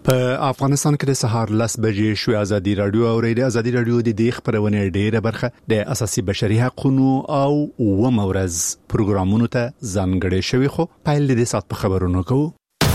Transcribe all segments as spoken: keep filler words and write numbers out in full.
په افغانستان کې د سهار لس بجې شو. ازادي رادیو او ریډیو ازادي رادیو د دې خبرونه ډیره برخه د اساسي بشري حقوقو او و مورز پروګرامونو ته ځانګړې شوی. خو پایل د سات په خبرونو کوو.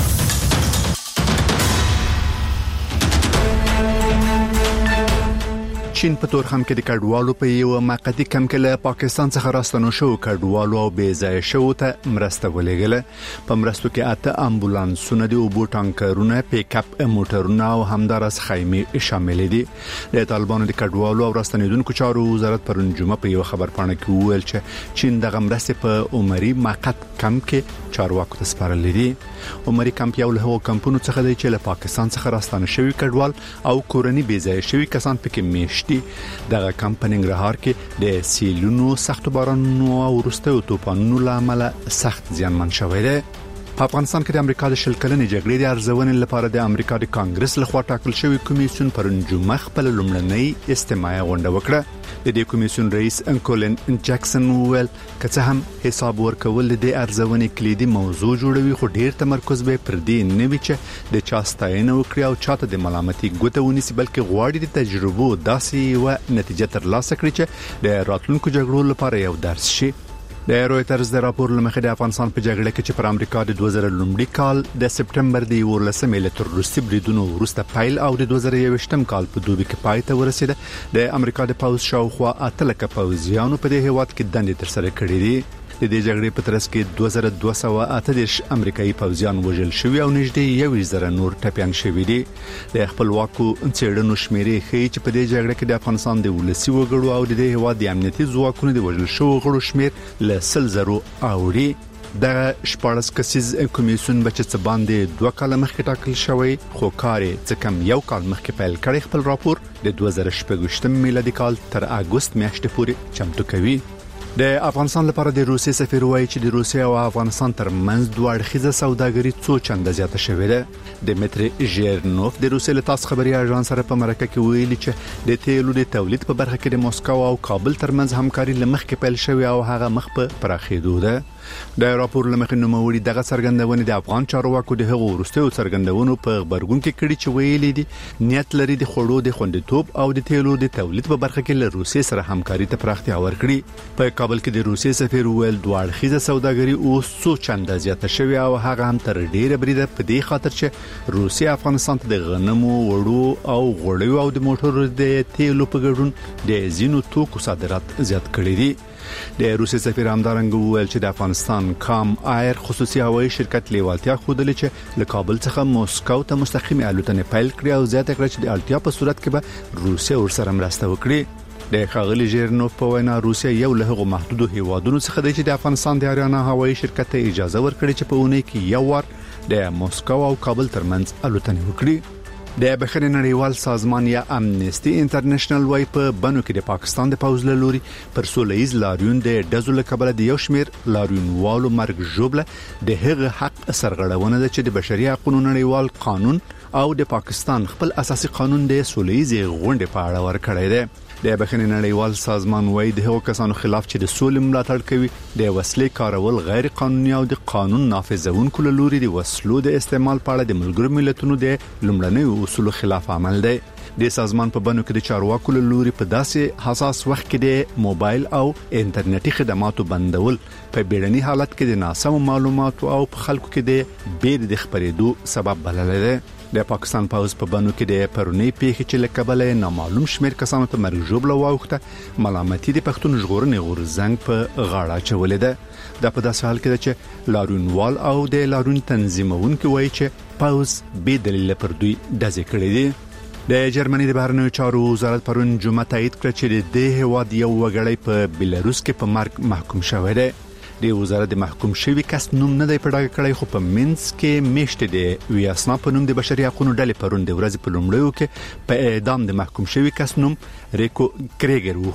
چین په تورخم کې د کډوالو په یو موقتی کم کې له پاکستان څخه راستنو شو کډوالو او بې ځای شو ته مرسته ولېګله. په مرستو کې اته امبولانسونه دي او بو ټانکرونه پیک اپ موټرونه او همدارس خیمه شامل دي. د طالبانو د کډوالو او راستنیدونکو چارو وزارت پرون جمعه په یو خبر پاڼه کې وویل چې چین د مرستې په عمري موقت کم کې چارواکو ته سپارل دي. عمري کمپ یو له کمپونو څخه دی چې له پاکستان څخه راستنه شوی کډوال او کورنۍ بې ځای شوی کسان پکې میشت دغه کمپنی نګرهار کې د سیلونو سخت بارانونو او وروستیو طوفانونو لامل سخت زیانمن شوی دی. په افغانستان کې د امریکا د شل کلنې جګړې د ارزونې لپاره د امریکا د کانګرس لخوا ټاکل شوی کمیسیون پرون جمعه خپل لومړنۍ استماعي غونډه وکړه. د دې کمیسیون رئیس انکولن جکسن وویل کڅه هم حساب ورکول د ارزونې کلیدي موضوع جوړوي خو ډیر تمرکز به پر دې نه وي چې د چا ستاینه وکړي او چاته د ملامتي ګوته ونیسي بلکې غواړي د تجربو داسې و نتیجه ترلاسه کړي چې د راتلونکو جګړو لپاره یو درس شي. د رويټرز د راپور لمخې د افغانستان په جګړه کې چې پر امریکا د دوه زره لومړي کال د سپټمبر د ولسمې له تروریستي بریدونو وروسته پایل او د دوه زره یوویشتم کال په دوبي کې پای ته ورسېده. د امریکا د پاوز شاوخوا اته لکه پوځیانو په دې هیواد کې دندې ترسره کړې دي. د دې جګړې په ترڅ کې دوه زره دوه سوه اته دیرش امریکایي پوځیان وژل شوي او نږدې یو زره نور ټپيان شوي دي. د خپلواکو څېړنو شمیرې ښیي چې په دې جګړه کې د افغانستان د ولسي وګړو او د هیواد د امنیتي ځواکونو د وژل شوو غړو شمیر له سل زرو اوړي. د شپږ کسیز کمیسیون بچ څه باندې دوه کال مخکې ټاکل شوی خو کار څه کم یو کال مخکې پیل کړی. خپل راپور د دوه زره شپږ میلادي کال تر اگست میاشتې پورې چمتو کوي. د افغانستان لپاره د روسیې سفیر وایي چې د روسیې او افغانستان ترمنځ دوه اړخیزه سوداګري څو چنده زیاته شوې ده. دمیتری ژیرنوف د روسیې له تاس خبري اژانس سره په مرکه کې ویلي چې د تیلو د تولید په برخه کې د مسکو او کابل ترمنځ همکاري لمخکې پیل شوې او هغه مخ په پراخېدو ده. د راپور لمخې نوموړي دغه څرګندونه د افغان چارواکو د هغو وروستیو څرګندونو په خبرګون کې کړي چې ویلي دي نیت لري د خړو د خوندیتوب او د تیلو د تولید په برخه کې له روسیې سره همکاري ته پراختیا ورکړي. په کابل کې د روسیې سفیر ویل دوه اړخیزه سوداګري اوس څو چنده زیاته شوې او هغه هم تر ډیره بریده په دې خاطر چې روسیې افغانستان ته د غنمو وړو او غوړیو او د موټرو د تیلو په ګډون د زینو توکو صادرات زیات کړي دي. د روسیې سفیر همدارنګه وویل چې د افغانستان کام ایر خصوصي هوایي شرکت لیوالتیا خوده چې له کابل څخه موسکو ته مستقیم الوتنې پیل کړې او زیاته کړې چې د اړتیا په صورت کې به روسیه ورسره مرسته وکړي. د خاغلی ژیرنوف په وینا روسیه یو له هغو محدودو هیوادونو څخه دی چې د افغانستان د اریانا هوایي شرکت ته اجازه ورکړي چې په اونۍ کې یو وار د موسکو او کابل ترمنځ الوتنې وکړي. د بخښنې نړیوال سازمان یا امنيستي انټرنیشنل وايي په بنو کې د پاکستان د پوز له لوري پر سولهیز لاریون د ډزو له کبله د یو شمیر لاریونوالو مرګ ژوبله د هغه حق سرغړونه ده چې د بشري حقوقو نړیوال قانون او د پاکستان خپل اساسي قانون د سولهیز غونډې په اړه ورکړی دی. د بخښنې نړیوال سازمان وايي د هغو کسانو خلاف چې د سولې ملاتړ کوي د وسلې کارول غیر قانوني او د قانون نافذونکو له لوري د وسلو د استعمال په اړه د ملګرو ملتونو د لومړنیو اصولو خلاف عمل دی. د سازمان په بنو کې د چارواکو له لوري په داسې حساس وخت کې د موبایل او انټرنیټي خدماتو بندول په بیړني حالت کې د ناسم معلوماتو او په خلکو کې د بیر د خبرېدو سبب بلل دی. د پاکستان پوز په بنو کې د پرونی پیښې چې لکبله نامعلوم شمیر کسانو ته مرګ ژوبله واوخته ملامتي د پښتون ژغورنې غورځنګ په غاړه چولې ده. د په داسې حال کې چې لاریونوال او د لاریون تنظیمونکو وایي چې پوز به دلیل پر دوی دځې کړې دي. د جرمني د بهرنیو چارو وزارت پرون جمعه تایید کړ چې د دې هواد یو وګړی په بلاروس کې په مرګ محکوم شوی دی. د وزارت د محکوم شوی کس نوم نه دی پړاګ کړی خو په مینس کې میشته دی ویاسنا په نوم د بشري حقوقو ډلې پرون د ورځې په لومړیو کې په اعدام د محکوم شوی کس نوم ریکو کریګر وخود.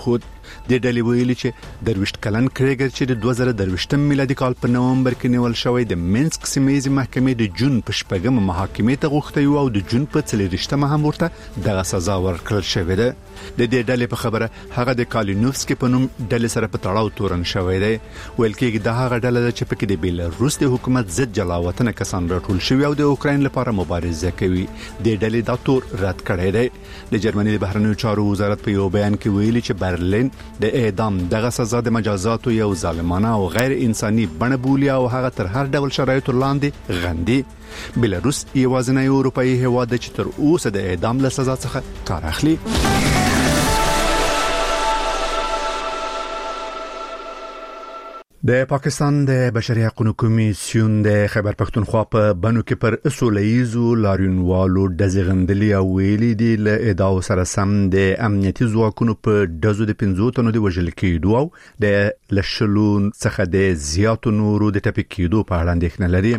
د ډلې ویلي چې درویشت کلن کریګر چې د دوه زره درویشتم میلادي کال په نومبر کې نیول شوی د مینسک سیمه محکمې د جون په شپږم محاکمې ته غوښتي او د جون په څلورشتمه هم ورته دغه سزا ورکړل شوې ده. د دې ډلې په خبره هغه د کالینوفسکي په نوم ډلې سره په تړاو تورن شوی دی. ویل کېږي د هغه ډله چې په کې د بیلاروس د حکومت ضد جلاوطن کسان راټول شوی او د اوکراین لپاره مبارزه کوي. د ډلې دا تور رد کړی دی. د جرمني د بهرنیو چارو وزارت په یو بیان کې ویلي چې برلین د اعدام دغه سزا د مجازاتو یو ظالمانه او غیر انساني بڼه بولي او هغه تر هر ډول شرایطو لاندې غندي. بیلاروس یوازینی اروپایي هیواد دی چې تر اوسه د اعدام له سزا څخه کار اخلي. د پاکستان د بشري حقوقو کمیسیون د خیبر پښتونخوا په بنو کې پر اصولایزو لاریونوالو د زغندلي او ویلي دی له ادعاو سره سم د امنیتي ځواکونو په دزو د پنځو تنو د وژل کېدو او د لشلون څخه د زیاتو نورو د ټپي کېدو په اړه اندېښنه لري.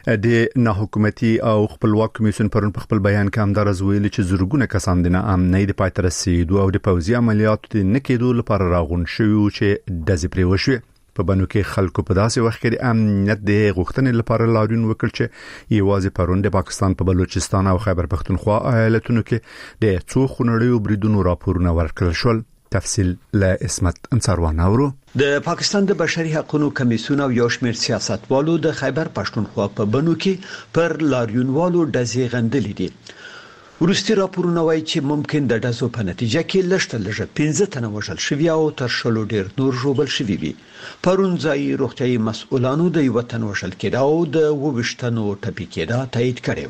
د ناحکومتي او خپلواک کمیسیون پرون په خپل بیان کې هم دا ویلي چې زرګونه کسان د امنیت د پاتې رسیدو او د پوځي عملیاتو د نکېدو لپاره راغون شوي چې د زپری وشوي. په بنو کې خلکو په داسې وخت کې د امنیت د غوښتنې لپاره لاریون وکړ چې یوازې پرون د پاکستان په بلوچستان او خیبر پښتونخوا ایالتونو کې د څو خونړیو بریدونو راپورونه ورکړل شول. تفصیل له اسمت انصاروان اورو. د پاکستان د بشري حقوقو کمیسیون او یو شمېر سیاستوالو د خیبر پښتونخوا په بنو کې پر لاریونوالو د زیغندلې دي. ورستي راپورونه وایي چې ممکن د داسو په نتیجه کې لږ لږ پنځه تنه وژل شوي او تر شلو ډیر نور ژوبل شوي وي. پرون ځای روغتيایي مسؤلانو د یو تن وژل کېدا او د ووښتنو ټپي کېدا تایید کړی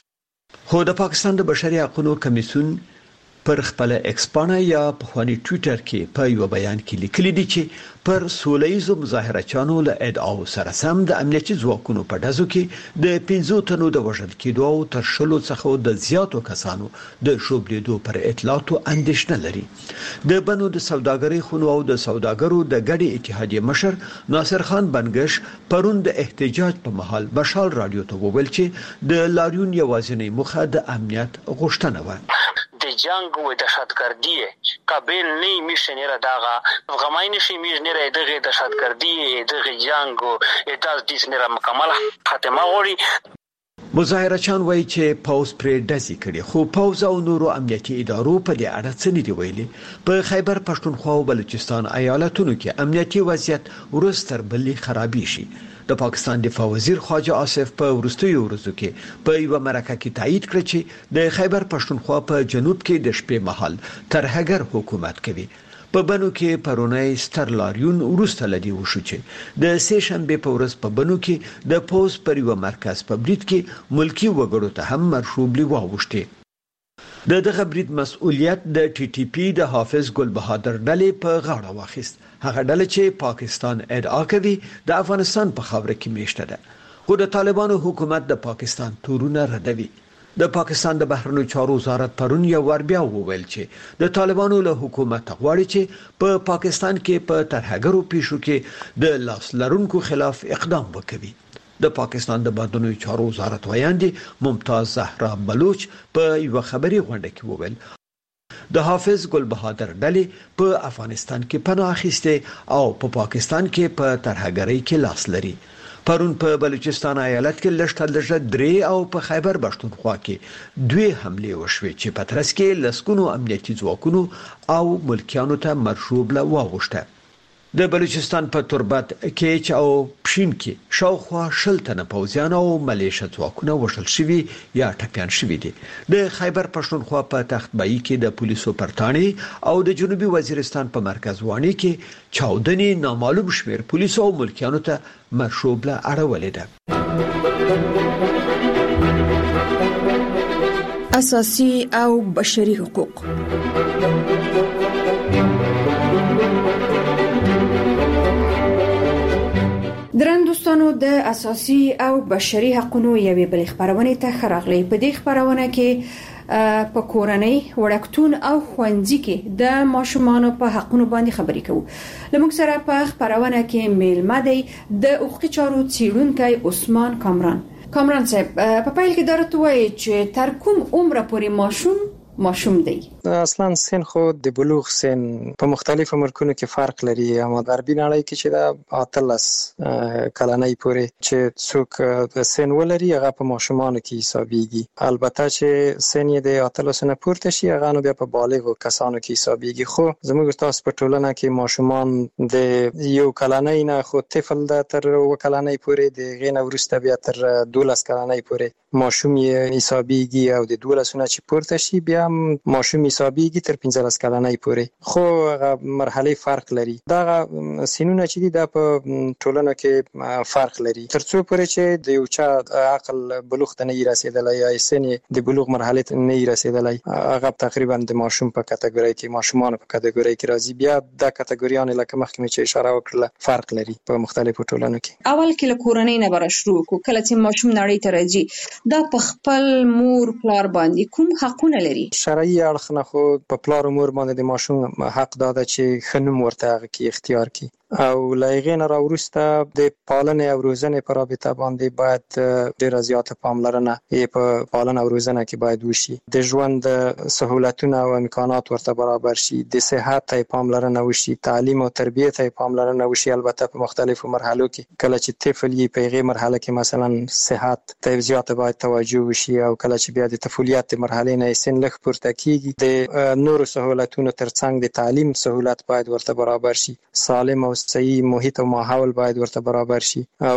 و. خو د پاکستان د بشري حقوقو کمیسیون پر خپل ایکسپانا یا په خواني ټوئیټر کې په یو بیان کې لیکلي دي چې پر سولهیزو مظاهره چانو له ادعاو سره سم د امنیتي ځواکونو په دزو کې د پنځو تنو د وژل کېدو او تر شلو څخه د زیاتو کسانو د شوبلیدو پر اطلاعاتو اندېښنه لري. د بنو د سوداګرۍ خونو او د سوداګرو د ګډي اتحادیې مشر ناصر خان بنگش پرون د احتجاج په محل بشال رادیو ته وویل چې د لاریون یوازینی مخه د امنیت غوښتنه و. د جنگ و دهشتگردی قابل نه میشه را داغه افغانای نشي میشه را دغه دهشتگردی دغه جنگ و اداز دیس نه مکمل خاتمه غوري. مظاهره چان وایي چې پاوز پرې دزي کړي خو پاوز او نورو امنیتي ادارو په دې اړه څه نه دی ویلي. په خیبر پښتونخوا او بلوچستان ایالتونو کې امنیتي وضعیت ورستر بلې خرابې شي. د پاکستان دفاع وزیر خواجه آصف په ورستیو ورځو کې په یو مرکه کې تایید کړ چې د خیبر پښتونخوا په جنوب کې د شپې مهال ترهګر حکومت کوي. په بنو کې پرونی ستر لاریون ورسته لدی وشو چې د سه شنبه په ورځ په بنو کې د پوز پر یو مرکز په برید کې ملکی وګړو ته هم مرشوبلی واوښتي. د دغه برید مسؤلیت د ټي ټي پی د حافظ ګل بهادر ډلې په غاړه واخیست. هغه ډله چې پاکستان ادعا کوي د افغانستان په خاوره کې میشته ده خو د طالبانو حکومت د پاکستان تورونه ردوي. د پاکستان د بهرنیو چارو وزارت پرون یو ور بیا وویل چې د طالبانو له حکومت غواړي چې په پا پاکستان کې په ترهګرو پیښو کې د لاس لرونکو خلاف اقدام وکړي. د پاکستان د بهرنیو چارو وزارت ویاندې ممتاز زهرا بلوچ په یو خبري غونډه کې وویل د حافظ ګل بهادر ډلې په افغانستان کې پناه اخیسته او په پا پاکستان کې په ترهګرۍ کې لاس لري. پرون په بلوچستان ایالت کې لږ لږ درې او په خیبر پښتونخوا کې دوه حمله وشوې چې په ترڅ کې لسکونو امنیتي ځواکونو او ملکیانو ته مرشوب لا واغشته. د بلوچستان په تربت کې او پښین کې شاوخوا شل تنه پوځیان او ملیشه ځواکونه وشل شوي یا ټپيان شوي دي. د خیبر پښتونخوا په تختبایی کې د پولیسو پرتانی او د جنوبي وزیرستان په مرکز وانی کې چاودنی نامعلوم شمیر پولیسو او ملکیانو ته مرشوب لا اړولې ده. اساسي او بشري حقوق درن دوستانو د اساسي او بشري حقوقو یوې بل خبرونه ته خراغلي. په دې خبرونه کې په کورنۍ وړکتون او خوندزي کې د ماشومان په حقوقو باندې خبرې کوو. لمونږ سره په خبرونه کې میلمه دی د حقوقي چارو څیړونکی عثمان کامران. کامران صاحب په پایل کې درته وایي چې تر کوم عمر پورې ماشوم ماشوم دی؟ اصلا سن خو د بلوغ سن په مختلفو ملکونو کې فرق لري. اما غربي نړۍ کې چې دا اتلس کلنۍ پورې چې څوک د سن ولري هغه په ماشومانو کې حسابيږي. البته چې سن یې د اتلس نه پورته شي هغه نو بیا په بالغو کسانو کې حسابيږي. خو زموږ تاسو په ټولنه کې ماشومان د یو کلنۍ نه خو طفل د تر وکلنۍ پورې د غینه ورسته بیا تر دولس کلنۍ پورې ماشوم یې حسابيږي او د دولسونه چې پورته شي بیا ماشوم حسابيږي تر پنځلس کلنۍ پورې. خو هغه مرحله فرق لري. دا سنونه چې دي دا په ټولنه کې فرق لري. ترڅو پورې چې د یو چا عقل بلوغ ته نه رسیدلی یا سن د بلوغ مرحله ته نه رسیدلی هغه تقریبا د ماشوم په کټګوري کې ماشومان په کټګوري کې راځي. بیا دا کټګوریان لکه مخکې چې اشاره وکړه فرق لري په مختلفو ټولنو کې. اول کې له کورنۍ نه بر شروع کو کله چې ماشوم نړۍ ته راځي دا په خپل مور پلار باندې کوم حقونه لري؟ شرعي اړخ نه خو په پلار او مور باندې د ماشوم حق داده چې خنوم ورته هغه کې اختیار کړي او لایغین را ورسته د پالنې او روزنې په رابطه باندې باید ډیره زیاته پاملرنه یې په پالنه او روزنه کې باید وشي. د ژوند سہولتونه او امکانات ورته برابر شي. د صحت ته پاملرنه وشي. تعلیم او تربیت ته پاملرنه وشي. البته په مختلفو مرحلو کې کله چې طفل یې په هغه مرحله کې مثلا صحت ته زیاته باید توجه وشي او کله چې بیا د طفولیت مرحله نه سن لږ پورته کیږي د نورو سہولتونو ترڅنګ د تعلیم سہولت باید ورته برابر شي. سالم او صحیح محیط او ماحول باید ورته برابر شي او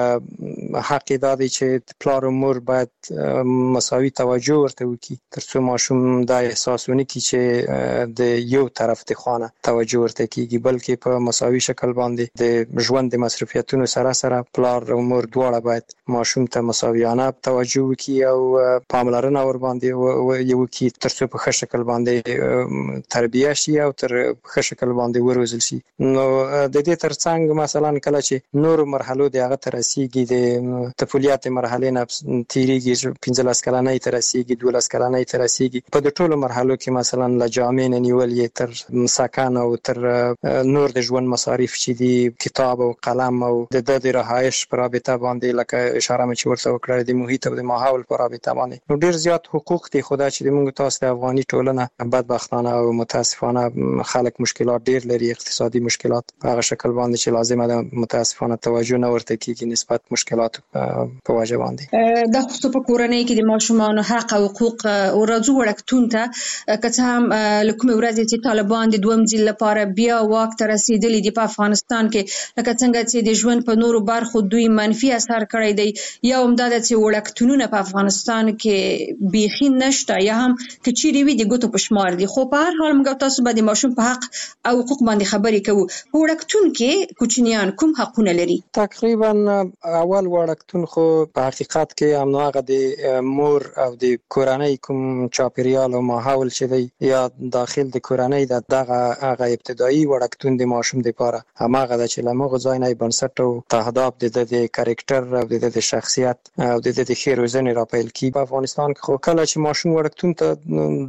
حق دا دی چې پلار او مور باید مساوي توجه ورته وکړي ترڅو ماشوم دا احساس ونه کړي چې د یو طرف د خانه توجه ورته کیږي بلکې په مساوي شکل باندې د ژوند د مصرفیتونو سره سره پلار او مور دواړه باید ماشوم ته مساویانه توجه وکړي او پاملرنه ور باندې یو وکړي ترڅو په ښه شکل باندې تربیه شي او تر ښه شکل باندې وروزل شي. نو د دې ترڅنګ مثلا کله چې نور مرحلو د هغه تر رسیدي د طفولیت مرحله نه تیریږي پنځلس کلنۍ تر رسیدي دولس کلنۍ تر رسیدي په د ټولو مرحلو کې مثلا لجامع نه نیولې تر سکن او تر نور د ژوند مصارف چې دي کتاب او قلم او د د رهایش پر رابطه باندې لکه اشاره مې ورته وکړه د محیط او د ماحول پر رابطه باندې نو ډیر زیات حقوق دي. خدا چې موږ تاسو د افغاني ټولنه بدبختانه او متاسفانه خلک مشکلات ډیر لري اقتصادي مشکلات هغه شکل باندې چې لازمه ده متاسفانه توجه نه ورته کیږي نسبت مشکلات په وجه باندې. د خصوص په کورنۍ کې د ماشومان حق او حقوق او راځو وړکتون ته که هم لکه ورځ چې طالبان د دوم ځل لپاره بیا واک ته رسیدلي دي په افغانستان کې لکه څنګه چې د ژوند په نورو برخو دوی منفي اثر کړی دی یا هم دا چې وړکتونونه په افغانستان کې بيخي نشته یا هم کچيري وي د ګوتو په شمار دي. خو په هر حال موږ تاسو به د ماشوم په حق او حقوق باندې خبرې کوو. په وړکتون کې کوچنیان کوم حقونه لري؟ تقریبا اول وړکتون خو په حقیقت کې هماغه د مور او د کورنۍ کوم چاپیریال او ماحول چې دی یا داخل د کورنۍ د دغه هغه ابتدایي وړکتون د ماشوم لپاره هماغه د چې لمغه ځای نه بنسټ او تهداب د د کاریکټر او د د شخصیت او د د خیر وزن راپیل کی په افغانستان کې خو کله چې ماشوم وړکتون ته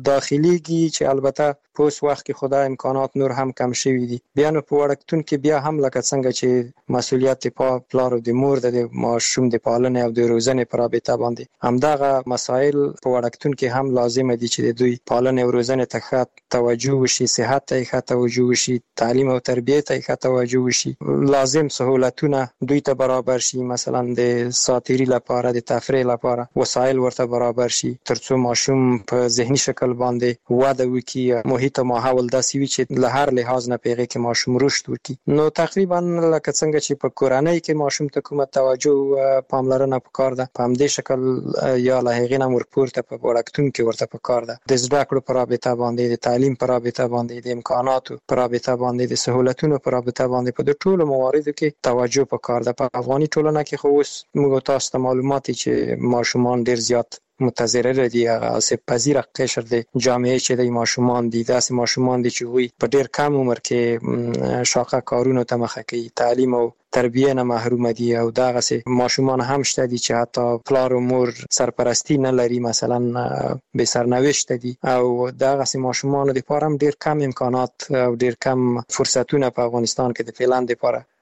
داخليږي چې البته په اوس وخت کې خدای امکانات نور هم کم شوي دي بیا نو په وړکتون کې بیا هم لکه څنګه چې مسولیت په پلار او د مور د ماشوم د پالنې او د روزنې پر رابطه باندې همدغه مسائل په وړکتون کې هم لازم دي چې د دوی پالنې او روزنې ته ښه توجه وشي صحت ته ښه توجه وشي تعلیم او تربیت ته ښه توجه وشي لازم سہولتونه دوی ته برابر شي مثلا د ساتيري لپاره د تفریح لپاره وسایل ورته برابر شي ترڅو ماشوم په ذهني شکل باندې وده وکړي ته ماحول داسې وي چې له هر لحاظ نه پیغه کې ماشوم رشد وکړي. نو تقریبا لکه څنګه چې په کورنۍ کې ماشوم ته کومه توجه پاملرنه پکار ده په همدې شکل یا له هغې نه ورپورته په وړکتون کې ورته پکار ده د زده کړو په رابطه باندې د تعلیم په رابطه باندې د امکاناتو په رابطه باندې د سہولتونو په رابطه باندې په ټولو مواردو کې توجه پکار ده. په افغاني ټولنه کې خو اوس موږ تاسو ته معلومات چې ماشومان ډیر زیات متضرر دي هغه سه پذیره قشر دي جامعه چې د ماشومان دي داسې ماشومان دي چې وي په ډیر کم عمر کې شاقه کارونو ته مخه کوي تعلیم او تربیه نه محروم دي او دغه سه ماشومان هم شته دي چې حتی پلار او مور سرپرستی نه لري مثلا به سرنوشت دي او دغه سه ماشومان لپاره هم ډیر کم امکانات او ډیر کم فرصتونه په افغانستان کې د فعلان لپاره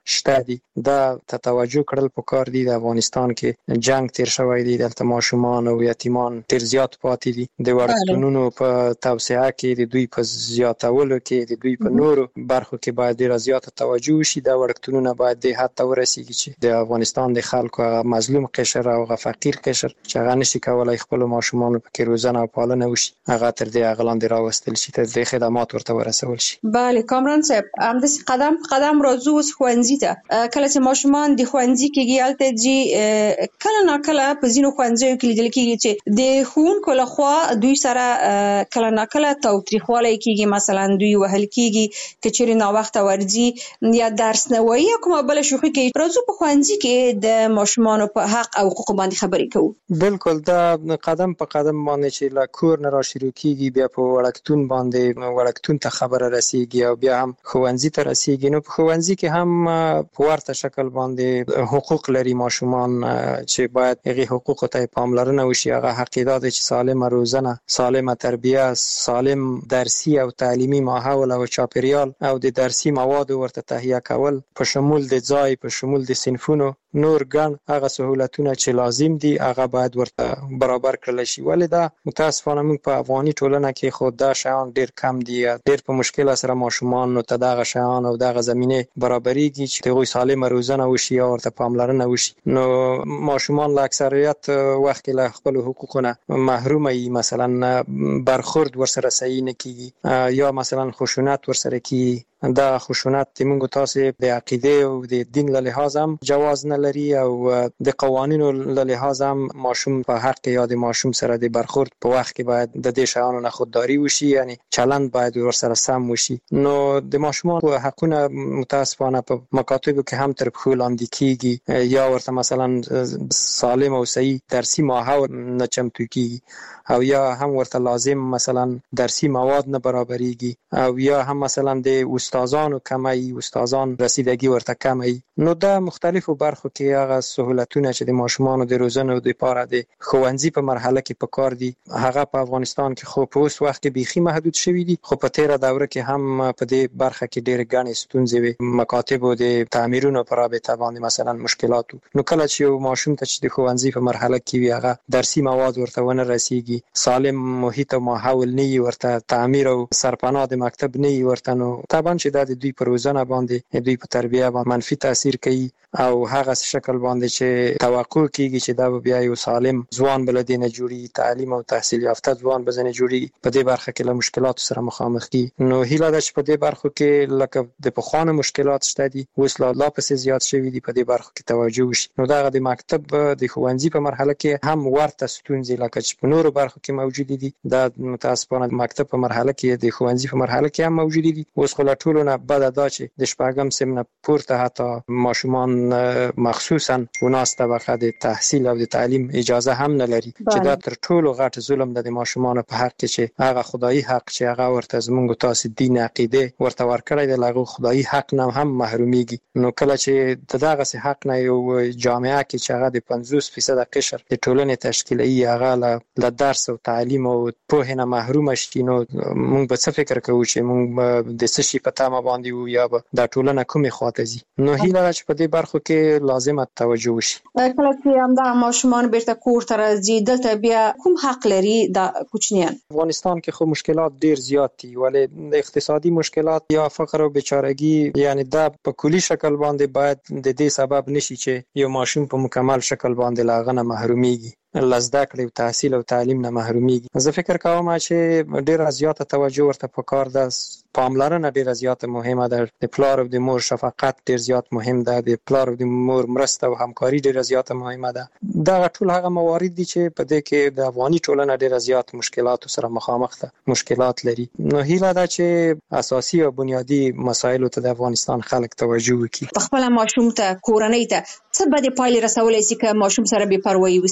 شته دي. دا ته توجه کړل پکار دي. د افغانستان کې جنگ تیر شوی دی، دلته ماشومان او یتیمان ډیر زیات پاتې دي. د وړکتونونو په توسعه کې، د دوی په زیاتولو کې، د دوی په نورو برخو کې باید ډیر زیات توجه وشي. دا وړکتونونه باید د حد ته ورسیږي چې د افغانستان د خلکو هغه مظلوم قشر او هغه فقیر قشر چې هغه نشي کولای خپل ماشومان په کې روزنه او پالنه وشي، هغه تر دې اغلاندې راوستل شي، تر دې خدمات ورته ورسول شي. بله کامران صاحب، همداسې قدم په قدم راځو اوس ښوونځي ته. کله چې ماشومان د ښوونځي کېږي هلته ځي، کله ناکله په ځینو ښوونځیو کې لیدل کېږي چې د ښوونکو لخوا دوی سره کله ناکله تاوتریخوالی کېږي، مثلا دوی وهل کېږي که چېرې ناوخته ورځي یا درس نه وایي یا کومه بله شوخي کوي. راځو په ښوونځي کې د ماشومانو په حق او حقوقو باندې خبرې کوو. بالکل، دا قدم په قدم باندې چې له کور نه را شروع کېږي، بیا په وړکتون باندې وړکتون ته خبره رسیږي او بیا هم ښوونځي ته رسیږي. نو په ښوونځي کې هم په ورته شکل باندې حقوق لري ماشومان چې باید هغې حقوقو ته پاملرنه وشي. هغه حق دا دی چې سالمه روزنه، سالمه تربیه، سالم درسي او تعلیمي ماحول او چاپیریال او د درسي موادو ورته تهیه کول، په شمول د ځای، په شمول د صنفونو، نور ګڼ هغه سهولتونه چې لازم دي هغه باید ورته برابر کړل شي. ولې دا متاسفانه موږ په افغاني ټولنه کې خو دا شیان ډیر کم دي، ډیر په مشکل سره ماشومان نو ته دغه شیان او دغه زمینه برابرېږي چې دوی سالمه روزنه وشي او ورته پاملرنه وشي. نو ماشومان له اکثریت وخت له خپل حقوقونه محروم وي، مثلا برخورد ورسره صحیح نه کیږي یا مثلا خشونت ورسره کیږي. دا خشونت د موږ تاسو د عقیده او د دین له لحاظ هم جواز نه لري او د قوانینو له لحاظ هم ماشوم په حق یا د ماشوم سره د برخورد په وخت کې باید د دې شیانو نه خودداري وشي، یعنی چلند باید ورسره سم وشي. نو د ماشومان حقونه متاسفانه په مکاتبو کې هم تر پښو لاندې کیږي یا ورته مثلا سالم او صحیح درسي ماحول نه چمتو کیږي او یا هم ورته لازم مثلا درسي مواد نه برابرېږي او یا هم مثلا د استادانو کمی، استادان رسیدگی ورته کمی. نو دا مختلفو برخو کې هغه سهولتونه چې د ماشومانو د روزنې لپاره د ښوونځي په مرحله کې پکار دي هغه په افغانستان کې خو په اوس وخت کې بیخي محدود شوي دي، خو په تیره دوره کې هم په دې برخه کې ډېرې ګڼې ستونزې وي، مکاتبو د تعمیرونو په رابطه باندې مثلا مشکلات. نو کله چې یو ماشوم ته چې د ښوونځي په مرحله کې وي هغه درسي مواد ورته ونه رسیږي، سالم محیط او ماحول نه وي ورته تعمیر او سرپناه د مکتب نه وي ورته، نو طبعا چې دا د دوی په روزنه باندې، دوی په تربیه باندې منفي تاثیر کوي او هغه شکل باندې چې توقع کیږي چې دا بیا یو سالم ځوان بلدي نه جوړي، تعلیم او تحصیل یافته ځوان بزنه جوړي، په دې برخه کې له مشکلات سره مخامخ دي. نو هیله ده چې په دې برخه کې لکه د پخوانو مشکلات شته دي، اوس لا لا پسې زیات شوي دي، په دې برخه کې توجه وشي. نو دا د مکتب د ښوونځي په مرحله کې هم ورته ستونزې لکه چې په نورو برخو کې موجود دي، دا متاسفانه مکتب په مرحله کې د ښوونځي په مرحله کې هم موجود دي. اوس خو لا ټولو نه بد دا چې د شپږم سم نه پورته حتی ماشومان مخصوصا وناس طبقه د تحصیل او د تعلیم اجازه هم نه لري، چې دا تر ټولو غټ ظلم د ماشومان په حق کې چې هغه خدایي حق چې هغه ورته زمونږ تاسو دین عقیده ورته ورکړی دی، هغه خدایي حق نه هم محرومیږي. نو کله چې دغه حق نه یو جامعه کې چې هغه د پنځوس فیصد قشر د ټولنې تشکیلي هغه له درس او تعلیم او پوهه نه محروم شي، نو موږ به څه فکر کوو چې موږ د څه شي په تمه باندې یا به د ټولنه کومې خواته ځي. نو هیله ده چې په دې برخو کې لازمه توجه وشي. کله چې همدا ماشومان بیرته کور ته راځي دلته بیا کوم حق لري د کوچنیان؟ افغانستان کې خو مشکلات ډیر زیات دي، ولې د اقتصادي مشکلات یا فقر او بیچارهګي، یعنی دا په کلی شکل باندې باید د دې سبب نشي چې یو ماشوم په مکمل شکل باندې لاغنه محرومیږي، لزده کړي او تحصیل او تعلیم نه محرومیږي. زه فکر کوم چې ډیره زیاته توجه ورته پکار ده، پاملرنه ډیره زیاته مهمه ده، د پلار او د مور شفقت ډیر زیات مهم ده، د پلار او د مور مرسته او همکاري ډیره زیاته مهمه ده. دا ټول هغه موارد دي چې په دې کې د افغاني ټولنه ډیره زیات مشکلات سره مخامخ ده، مشکلات لري. نو هیله ده چې اساسي او بنیادی مسایلو ته د افغانستان خلک توجه وکړي. خپل ماشوم ته کورنۍ ته څه بده پایلې رسولای شي که ماشوم سره بې پروايي وسی؟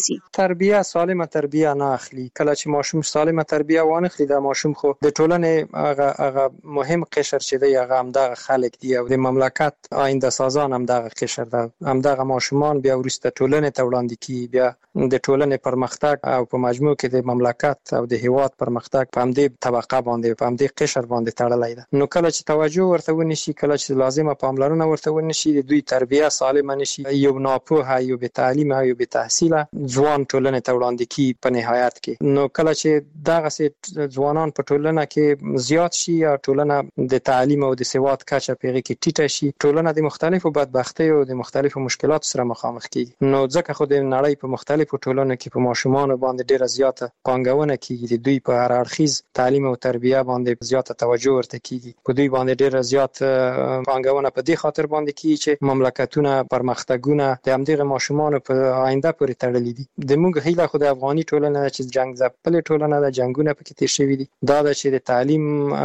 تربیه سالمه تربیه نه اخلي. کله چې ماشوم سالمه تربیه وانه خلی دا ماشوم خو د ټولنې هغه هغه مهم قشر چې دی هغه هم دغه خلک دی او د مملکت آینده سازان هم دغه قشر ده. هم دغه ماشومان بیا ورسته ټولنې ته وړاندې کی، بیا د ټولنې پرمختګ او په مجموع کې د مملکت او د هیواد پرمختګ په همدې طبقه باندې په همدې قشر باندې تړلی ده. نو کله چې توجه ورته ونشي، کله چې لازمه پاملرنه ورته ونشي، د دوی تربیه سالمه نشي، یو ناپوهه یو بې تعلیمه یو بې تحصیله ځوان ټولنې ته وړاندې کی په نهایت کې. نو کله چې دغه سي ځوانان په ټولنه کې زیات شي یا ټولنه د تعلیم او د سواد کچه پیغه کې ټیټه شي، ټولنه د مختلفو بدبختۍ او د مختلفو مشکلاتو سره مخامخ کیږي. نو ځکه خو د نړۍ په مختلفو ټولنو کې په ماشومان باندې ډیره زیاته پانګونه کیږي، د دوی په هر اړخیز تعلیم او تربیه باندې زیاته توجه ورته کیږي، په دوی باندې ډیره زیات پانګونه په دې خاطر باندې کیږي چې مملکتونه پرمختګونه د همدغه ماشومان په آینده پورې تړلي دي. د موږ هیله خو د افغاني ټولنه چې جنگ ځپلې ټولنه ده، جنگونه پکې تیر شوي دي، دا د چې د تعلیم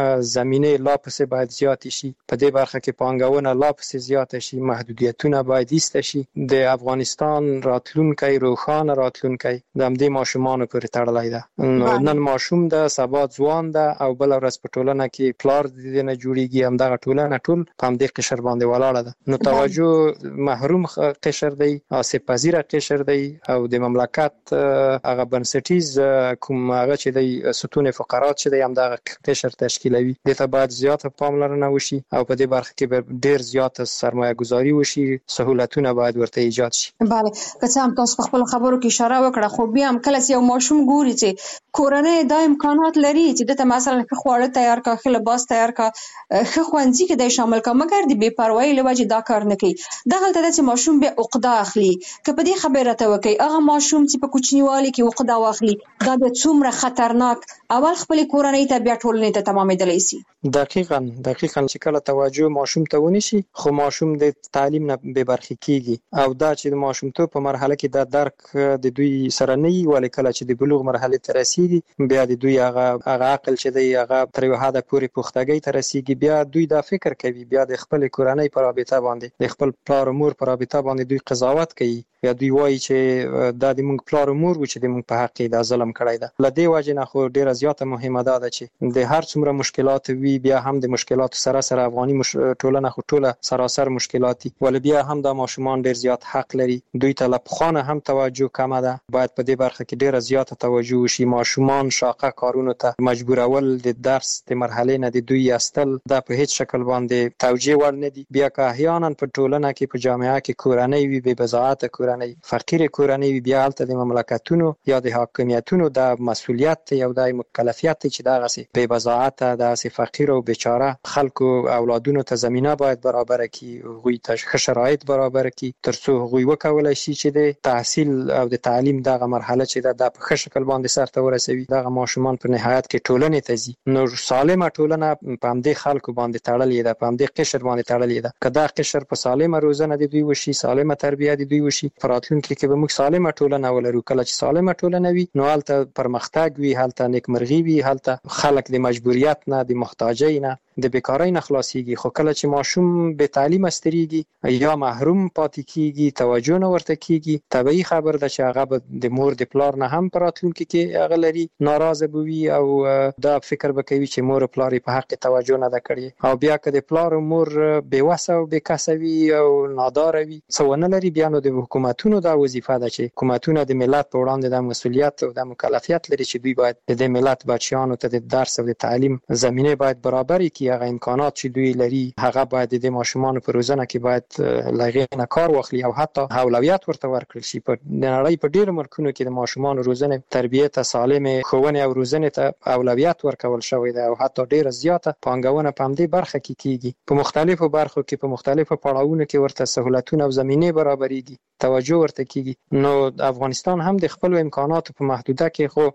زمینه لا پسې باید زیات شي، په دې برخه کې پانګونه لا پسې زیات شي، محدودیتونه باید ایسته شي. د افغانستان راتلونکی روښانه راتلونکی د همدې ماشومان پورې تړلی ده. نن ماشوم ده، سبا ځوان ده او بل ورځ په ټولنه کې پلار د نه جوړیږي، همدغه ټولنه ټول په همدې قشر باندې ولاړه ده. نو توجه محروم قشر دی، آسیب پذیر قشر دی او د مملکت هغه بنسټیز کوم هغه چې د ستون فقرات چې د همدغه قشر تشکیلوي، د ته باید زیاته پاملرنه وشي او په دې برخه کې به ډیر زیاته سرمایه گذاري وشي، سہولتونه باید ورته ایجاد شي. بله، که څه هم تاسو په خپل خبرو کې اشاره وکړه، خو بیا هم کله چې یو ماشوم ګوري چې کورنۍ دا امکانات لري چې دته مثلا ښه خواړه تیار کا، ښه لباس تیار کا، ښه ښوونځي کې د شامل کا، مګر د بې پروايي له وجې دا کار نه کوي، دغلته ده چې ماشوم بیا عقده اخلي. که په دې خبره ته وکړي هغه ماشوم چې په کوچنیوالي کې عقده واخلي، دا د څومره خطرناک اول خپل کورنۍ ته بیا ټولنې ته تمامېدلی سي. دقیقاً دقیقاً چې کله توجه ماشوم ته ونشي، خو ماشوم د تعلیم نه بې برخې کیږي او دا چې د ماشومتوب په مرحله کې دا درک د دوی سره نه وي، ولې کله چې د بلوغ مرحله ته رسیږي بیا د دوی هغه هغه عقل چې دی هغه تر یو حده پورې پختګۍ ته رسیږي، بیا دوی دا فکر کوي، بیا د خپل کورنۍ په رابطه باندې د خپل پلار او مور په رابطه باندې دوی قضاوت کوي، یا دوی وایي چې دا د موږ پلار او مور و چې د موږ په حق کې دا ظلم کړی ده. له دې وجې نه خو ډیره زیاته مهمه ده چې د هر څومره مشکلات وي، بیا هم د مشکلاتو سره سره افغاني مش... ټولنه خو ټوله سراسر مشکلات دي، ولې بیا هم دا ماشومان ډیر زیات حق لري. دوی ته له پخوانه هم توجه کمه ده، باید په دې برخه کې ډیره زیاته توجه وشي. ماشومان شاقه کارونو ته مجبورول، د درس د مرحله نه د دوی استل، دا په هیڅ شکل باندې توجیه وړ نه دي. بیا که احیانا په ټولنه کې په جامعه کې کورنۍ وي بې بضاعت کورنۍ، فقیر کورنۍ وي، بیا هلته د مملکتونو یا د حاکمیتونو د مسؤلیت یا د مکلفیت چې دغه سي بې بضاعت دغه فقیر او بیچاره خلکو اولادونو ته زمينه باید برابر کړي، هغوی ته ښه شرایط برابر کړي، ترڅو هغوی وکولای شي چې د تحصیل او د تعلیم دغه مرحله چې د په ښه شکل باندې سرته ورسوي. دغه ماشومان په نهایت کې ټولنې ته ځي. نو سالمه ټولنه په همدې خلکو باندې تړلې ده، په همدې قشر باندې تړلې ده. که دا قشر په سالمه روزنه د دوی وشي، سالمه تربیه د دوی وشي، په راتلونکي کې به موږ سالمه ټولنه ولرو. کله چې سالمه ټولنه وي، نو هلته پرمختګ وي، هلته نیکمرغي وي، هلته خلک د مجبوریت نه، د محتاجۍ نه، د بیکارۍ نه خلاصيږي. خو کله چې ماشوم به تعلیم استریږي یا محروم پاتې کیږي، توجه نه ورته کیږي، طبيعي خبر ده چې هغه به د مور د پلار نه هم پر راتلونکي کې هغه لري ناراضه بوي او دا فکر به کوي چې مور او پلار په حق توجه نه ده کړې. او بیا که د پلار او مور بې وسه او بې کسه وي او نادار وي، څه ونه لري، بیا نو د حکومتونو دا وظیفه ده چې حکومتونه د ملت په وړاندې د مسؤلیت او د مکلفیت لري چې دوی باید د ملت بچیانو ته د درس او د تعلیم زمینه باید برابر کړي. هغه امکانات چې دوی لري هغه باید د ماشومان په روزنه کې باید لږه نه کار واخلي او حتی اولویت ورته ورکړل شي. په نړۍ په ډیرو ملکونو کې د ماشومان روزنه، تربیه ته، سالمه ښوونه او روزنه ته اولویت ورکول شوی دی او حتی ډیره زیاته پانګونه په همدې برخه کې کیږي. په مختلفو برخو کې په مختلفو پړاوونو کې ورته سہولتونه او زمینه برابرېږي، توجه ورته کیږي. نو افغانستان هم د خپل امکاناتو په محدوده کې خو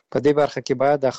په دې برخه کې باید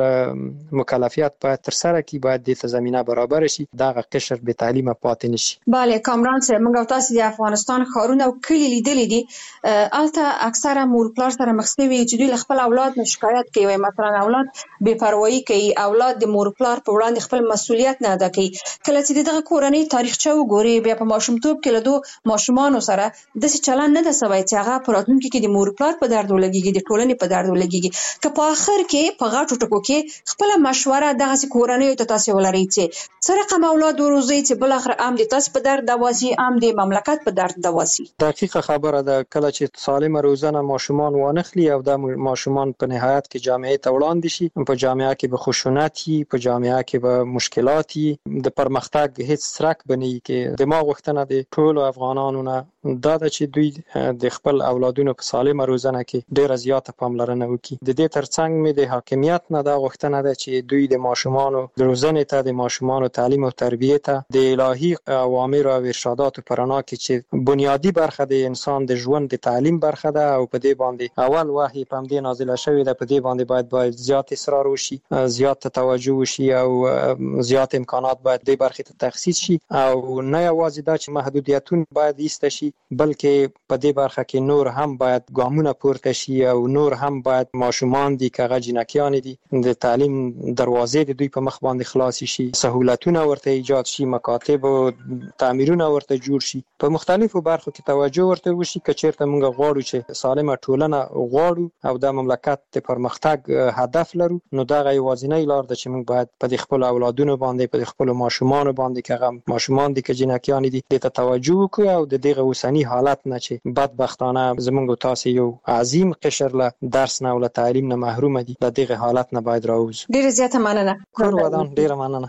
خپل مکلفیت باید تر سره کړي، باید د زمينه برابر شي، دغه قشر به تعلیم پاتې نشي. bale کامران سره موږ تاسو د افغانستان خارونه او کلی لیدلې دي، الته اکثره مور پلار سره مخسوي چې دوی خپل اولاد نه شکایت کوي، مثلا اولاد بے پروايي کوي، اولاد د مور پلار په وړاندې خپل مسؤلیت نه ادا کوي. کله چې دغه کورنۍ تاریخچه وګوري بیا په ماشومتوب کې له دوه ماشومانو سره د څه چلن نه د سوي چې هغه په راتلونکي کې د مور پلار په درد ولګيږي، د ټولنې په درد ولګيږي، که په اخر کې په غاټو ټکو کې خپل مشوره دغه کورنۍ ته تاسو ولرئ چې سره کوم اولاد وروزي چې بل اخر ام د تاسو په درد دواسي، ام د مملکت په درد دواسي. دقیقه خبره ده، کله چې سالم روزانه ماشومان وانخلي او د ماشومان په نهایت کې جامعه ته وړاندې شي، په جامعه کې به خشونتي، په جامعه کې به مشکلاتي، د پرمختګ هیڅ سرک بني کې دماغ وختنه د ټول افغانانو نه دا چې دوی د خپل اولادونو په سالمه روزنه کې ډیره زیاته پاملرنه وکړي. د دې ترڅنګ مې د حاکمیت نه دا غوښتنه ده چې دوی د ماشومانو د روزنې ته، د ماشومانو تعلیم او تربیه ته د الهي اوامر او ارشادات په رڼا کې چې بنیادی برخه د انسان د ژوند د تعلیم برخه ده او په دې باندې اول وحي په دې نازله شوې ده، په دې باندې باید باید زیات اصرار وشي، زیات توجه وشي او زیات امکانات باید د برخې ته تخصیص شي، او نه یوازې دا چې محدودیتونه باید ایسته شي بلکې په دې برخه کې نور هم باید ګامونه پورته شي او نور هم باید ماشومان دي که جنکیان دي د تعلیم دروازې د دوی په مخ باندې خلاص شي، سہولتونه ورته ایجاد شي، مکاتب او تعمیرونه ورته جوړ شي، په مختلفو برخو کې توجه ورته وشي. که چیرته موږ غواړو چې سالمه ټولنه غواړو او د مملکت د پرمختګ هدف لرو، نو دا یوازینی لار ده چې موږ باید په خپل اولادونو باندې، په خپل ماشومانو باندې که هغه ماشومان دي که جنکیان دي د ته توجه وکړو او د دغه اوسنی حالت نه چې بدبختانه زمونږ تاسو یو عظیم قشر له درس نه او له تعلیم نه محروم دي، د دغه حالت نه باید راوځو. ډیره زیاته مننه. کور ودان ډیره مننه.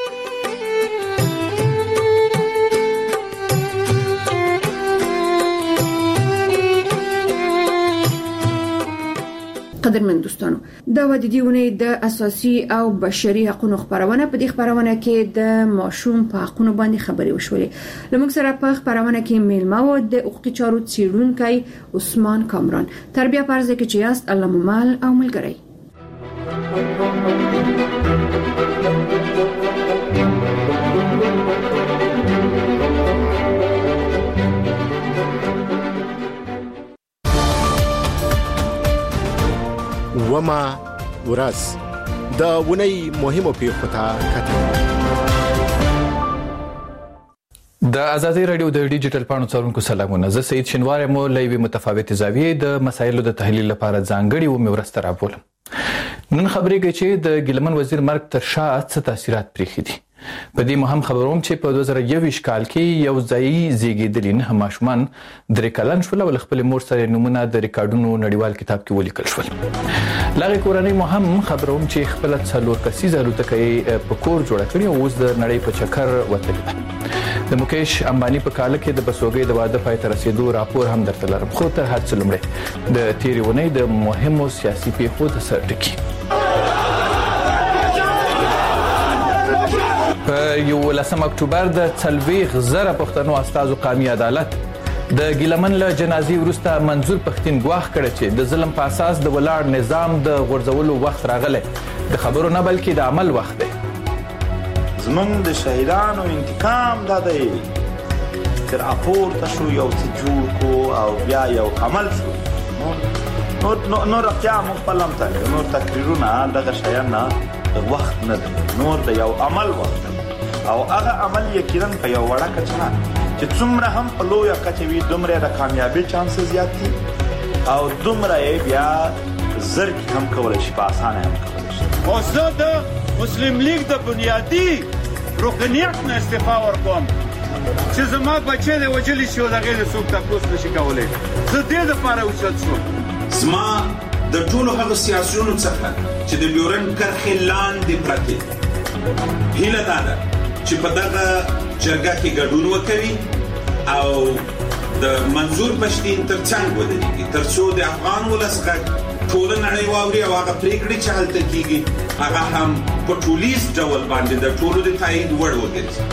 قدرمن دوستانو، دا و د دیونه د اساسي او بشري حقوقو خبرونه په دې خبرونه کې د ماشوم په حقوقو باندې خبري وشولې. لمونږ سره په خبرونه کې میلمه و د حقوقي چارو څیړونکی عثمان کامران. تربیه پرځ کې چې یاست الله ممال او ملګری. وما ورځ د ونی مهمو پیښو ته کتل. د ازادي رادیو د ډیجیټل پاڼو څارونکو سلامونه، زه سید شنوار مو لوي متفاوت زاویې د مسایلو د تحلیل لپاره ځانګړي و مورسته راوړم. نن خبرې کوي چې د ګلمن وزیر مرګ تر شا څه تاثیرات پرېښي دي. په دې مهم خبروم چې په دوه زره یو کال کې یو ځایي زیږیدلي نه ماشومان درې کلن شول او خپل مور سره نمونه د ریکارډونو نړیوال کتاب کې ولیکل شول. لاغه کورنۍ مهم خبروم چې خپل څلور کسیزه الوتکې په کور جوړ کړی او اوس د نړۍ په چکر وتلی ده. د مکیش امبانی په کال کې د بسوګۍ د واده پای ته رسیدو راپور هم درته لرم، خو تر هر څه لومړی د تیرې ونې د مهمو سیاسي پیښو د سر ټکی. په یولسم اکتوبر د څلوېښت زره پښتنو استازو قومي عدالت د ګیلمن له جنازې وروسته منظور پښتين ګواښ کړ چې د ظلم په اساس د ولاړ نظام د غورځولو وخت راغلی، د خبرو نه بلکې د عمل وخت دی. زمونږ د شهیدانو انتقام دا دی چې راپورته شو، یو څه جوړ کو او بیا یو عمل شو. نور نور رښتیا موږ خپل هم ته نور تقریرونه دغه شیان نه وخت نه دی، نور د یو عمل وخت دی او هغه عمل یقینا په یو وړه کچه چې څومره هم په لویه کچه وي دومره د کامیابی چانس زیات دي او دومره یې بیا زر کې هم کولی شي، په اسانه هم کولی شي. او زه د مسلم لیگ د بنیادي رکنیت نه استعفا ورکوم چې زما بچی د وجلی شي او دغه له څوک تاسو نشي کولای. زه دې لپاره اوچت شوم. زما د ټولو هغو سیاسيونو څخه چې د ډیورنډ کرښې لاندې پرتې هیله دا ده چې په دغه جرګه کې ګډون وکړي او د منظور پښتين ترڅنګ ودرېږي تر څو د افغان ولس غږ ټول نړۍ واوري او هغه پریکړې چې هلته کېږي هغه هم په ټولیز ډول باندې د ټولو د تایید وړ وګرځي.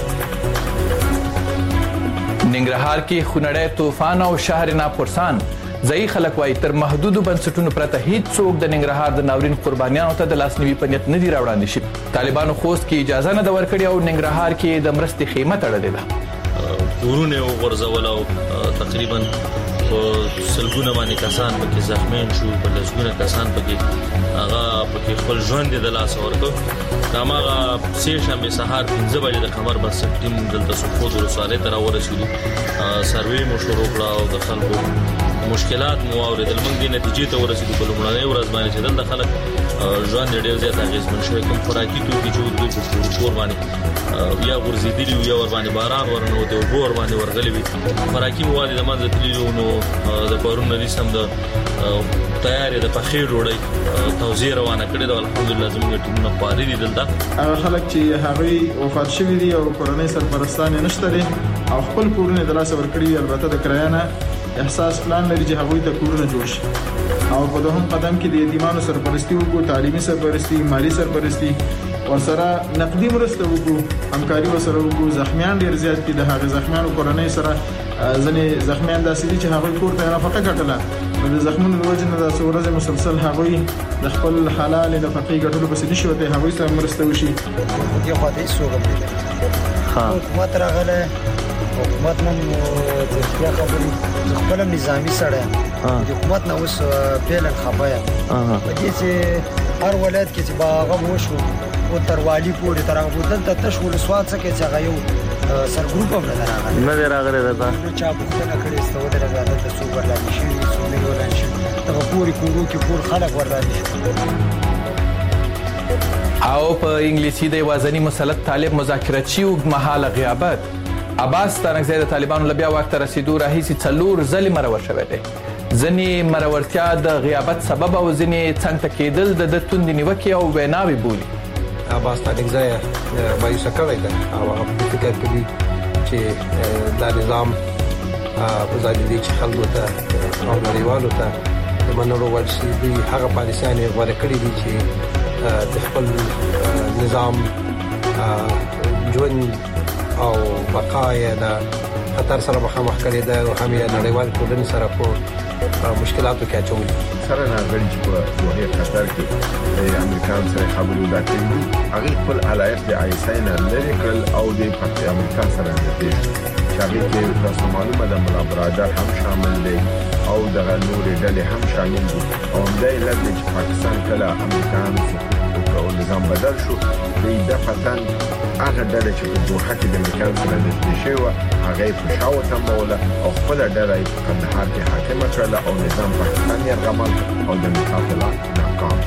ننګرهار کې خونړی طوفان او شهر ناپرسان ځایي خلک وایي تر محدودو بنسټونو پرته هیڅ څوک د ننګرهار د ناورین قربانیانو ته د لاسنیوي په نیت نه دي راوړاندې شوي. طالبانو خوست کې اجازه نه ده ورکړې او ننګرهار کې د مرستې خیمه تړلې ده. کورونه وغورځول او تقریبا په سلګونه باندې کسان پکې زخمیان شو، په لسګونه کسان پکې هغه پکې خپل ژوند د لاس ورکړ. هغه سه شنبه سهار پنځه بجې د خبر بس ټیم دلته سقوط ورساله تر ورسېدو. سروې مو شروع کړه او د خلکو مشکلات مو اوریدل. موږ د نتیجې ته ورسېدو په لومړنۍ ورځ باندې چې دلته خلک ژوند ډېر زیات اغېزمن شوی. کوم خوراکي توکي چې دوی په کور باندې یا ورزيدلی یا ور باندې باران ورنو ته او ور باندې ورغلي وي. خوراکي مواد د منځ تللو نو د پرون نړۍ سم د تیارې د پخې ډوډۍ توزیع روانه کړې ده. الحمدلله زموږ ټیمونه فعال دي دلته. هغه خلک چې هغه وفات شوي دي او کورنۍ سرپرستان نشته دي او خپل کورونه د لاس ورکړي، البته د کرایانه احساس پلان لري چې هغه ته کورونه جوړ شي او په دوهم قدم کې د یتیمانو سرپرستی وکړو، تعلیمي سرپرستی، مالی سرپرستی ورسره نقدي مرسته وکړو، همکاري ورسره وکړو. زخمیان ډیر زیات دي، د هغه زخمیانو کورنۍ سره ځنې زخمیان داسې دي چې هغه کور ته نفقه ګټله نو د زخمونو د وجه نه د څورزه مسلسل هغه د خپل حلال د فقې ګټلو بس نشي وته هغه سره مرسته وشي. دغه خو دې سوګم ها حکومت راغله، حکومت نن د اختیار خبرې خپل نظامی سره د حکومت نه اوس پیلن خبره په دې چې هر ولایت کې چې باغ وشو او تر والی پورې تر هغه دلته تشول سواد څخه چې هغه یو سر ګروپ هم نه راغلی نه راغلی دا چا پوښتنه کړې استو د راغله د څو ورلاندې شي څو نه ورلاندې شي دا پوری کورو کې پور خلک ورلاندې شي. او په انګلیسي د وازنی مسلط طالب مذاکراتچی وګمحاله غیابت عباس تانکزی د طالبانو لبیا وخت رسیدو راهیسي څلور ځلې مرور شوی دی. ځنې مرورتیا د غیابت سبب او ځنې څنګه کېدل د توند نیوکې او ویناوي بولي. عباس تانکزی مایوسه کړی دی او هغه فکر کوي چې دا نظام په ځای دی چې خلکو ته او نړیوالو ته د منلو وړ شي. دوی هغه پالیسیان یې غوره کړي دي چې د خپل نظام ژوند او بقا یې د خطر سره مخامخ کړي ده او هم یې نړیوال ټولنې سره په مشکلاتو کې اچولي سره راغلي چې په دوه قطر کې د امریکایانو سره خبرې وکړي دي. هغه خپل علایق د آیساین لري کړل او د پاکستان امریکا سره د چې هغه کې تاسو معلومه ده ملا برادر هم شامل دی او د نورې ډلې هم شامل دي او دا لږ چې پاکستان کله امریکایانو او نظام بدل شو د فتن هغه ډله چې په دوحه کې د امریکا سره نږدې شوی هغه په شاو تموله او خپل ډله په کندهار کې حاکمه کړله او نظام پاکستان یې رغمل او د مقابله ناکام.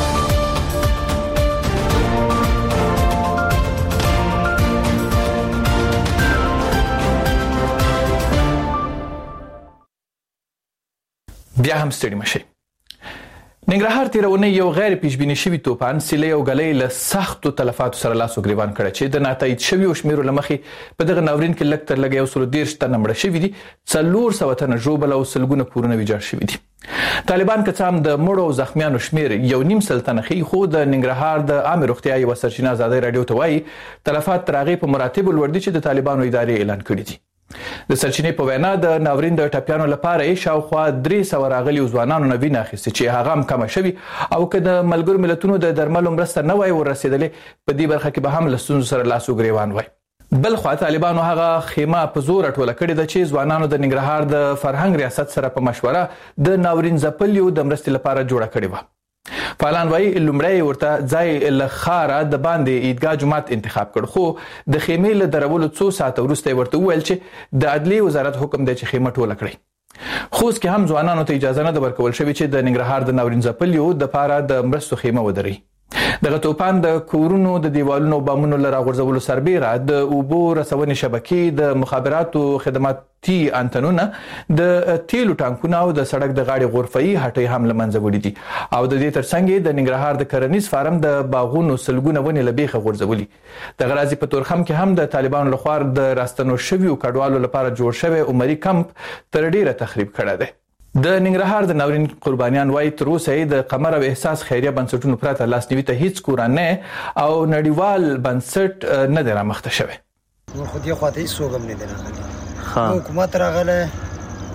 بیا هم ستړي مشي. ننګرهار تیرونه یو غیر پیشبینی شوی توپان سیلې او غلې له سختو تلفاتو سره لاس وګریوان کړ چې د ناتایید شوی او شمیرو لمخې په دغه ناورین کې لک تر لګ یو سل ډیر شته نمبر شوی دي څلور سو تنه جوبل او سلګونه کورونه ویجاړ شوی دي. طالبان کڅام د مړو او زخمیانو شمیر یو نیم سلطنه خي خو د ننګرهار د عام روغتیاي او سرچینه آزادۍ رادیو ته وایي تلفات ترغه په مراتب لوړ دي چې د طالبانو ادارې اعلان کړی دي. د سرچینې په وینا د ناورین د ټاپیانو لپاره یې شاوخوا درې سوه راغلي ځوانانو نه وینه اخیستې چې هغه هم کمه شوي او که د ملګرو ملتونو د درملو مرسته نه وای ورسېدلې په دې برخه کې به هم له ستونزو سره لاس وګریوان وای. بل خوا طالبانو هغه خیمه په زور ټوله کړې ده چې ځوانانو د ننګرهار د فرهنګ ریاست سره په مشوره د ناورین ځپلیو د مرستې لپاره جوړه کړې وه. فعالان وایي لومړی ورته ځای له ښاره د باندې عیدګاه جومات انتخاب کړ خو د خیمې له درولو څو ساعته وروسته یې ورته وویل چې د عدلیې وزارت حکم دی چې خیمه ټوله کړئ. خوست کې هم ځوانانو ته اجازه نه ده ورکول شوې چې د ننګرهار د ناورین ځپلیو دپاره د مرستو خیمه ودروي. دغه توپان د کورونو د دیوالونو بامونو له راغورځولو سربیره د اوبو رسونې شبکې د مخابراتو خدماتي انتنونه د تیلو ټانکونه او د سړک د غاړې غرفه‌ای هټۍ هم له منځه وړي دي او د دې ترڅنګ د ننګرهار د کرنیز فارم د باغونو سلګونه ونې له بیخه غورځولي. دغه راځي په تورخم کې هم د طالبانو لخوا د راستنو شویو کډوالو لپاره جوړ شوی عمري کمپ تر ډیره تخریب کړی دی. د ننګرهار د ناورین قربانیان وایي تر اوسه یې د قمر او احساس خیریه بنسټونو پرته لاسنیوي ته هیڅ کورنۍ او نړیوال بنسټ نه دی رامخته شوی. نو خو دې خواته هیڅ څوک هم نه دی راغلی. حکومت راغلی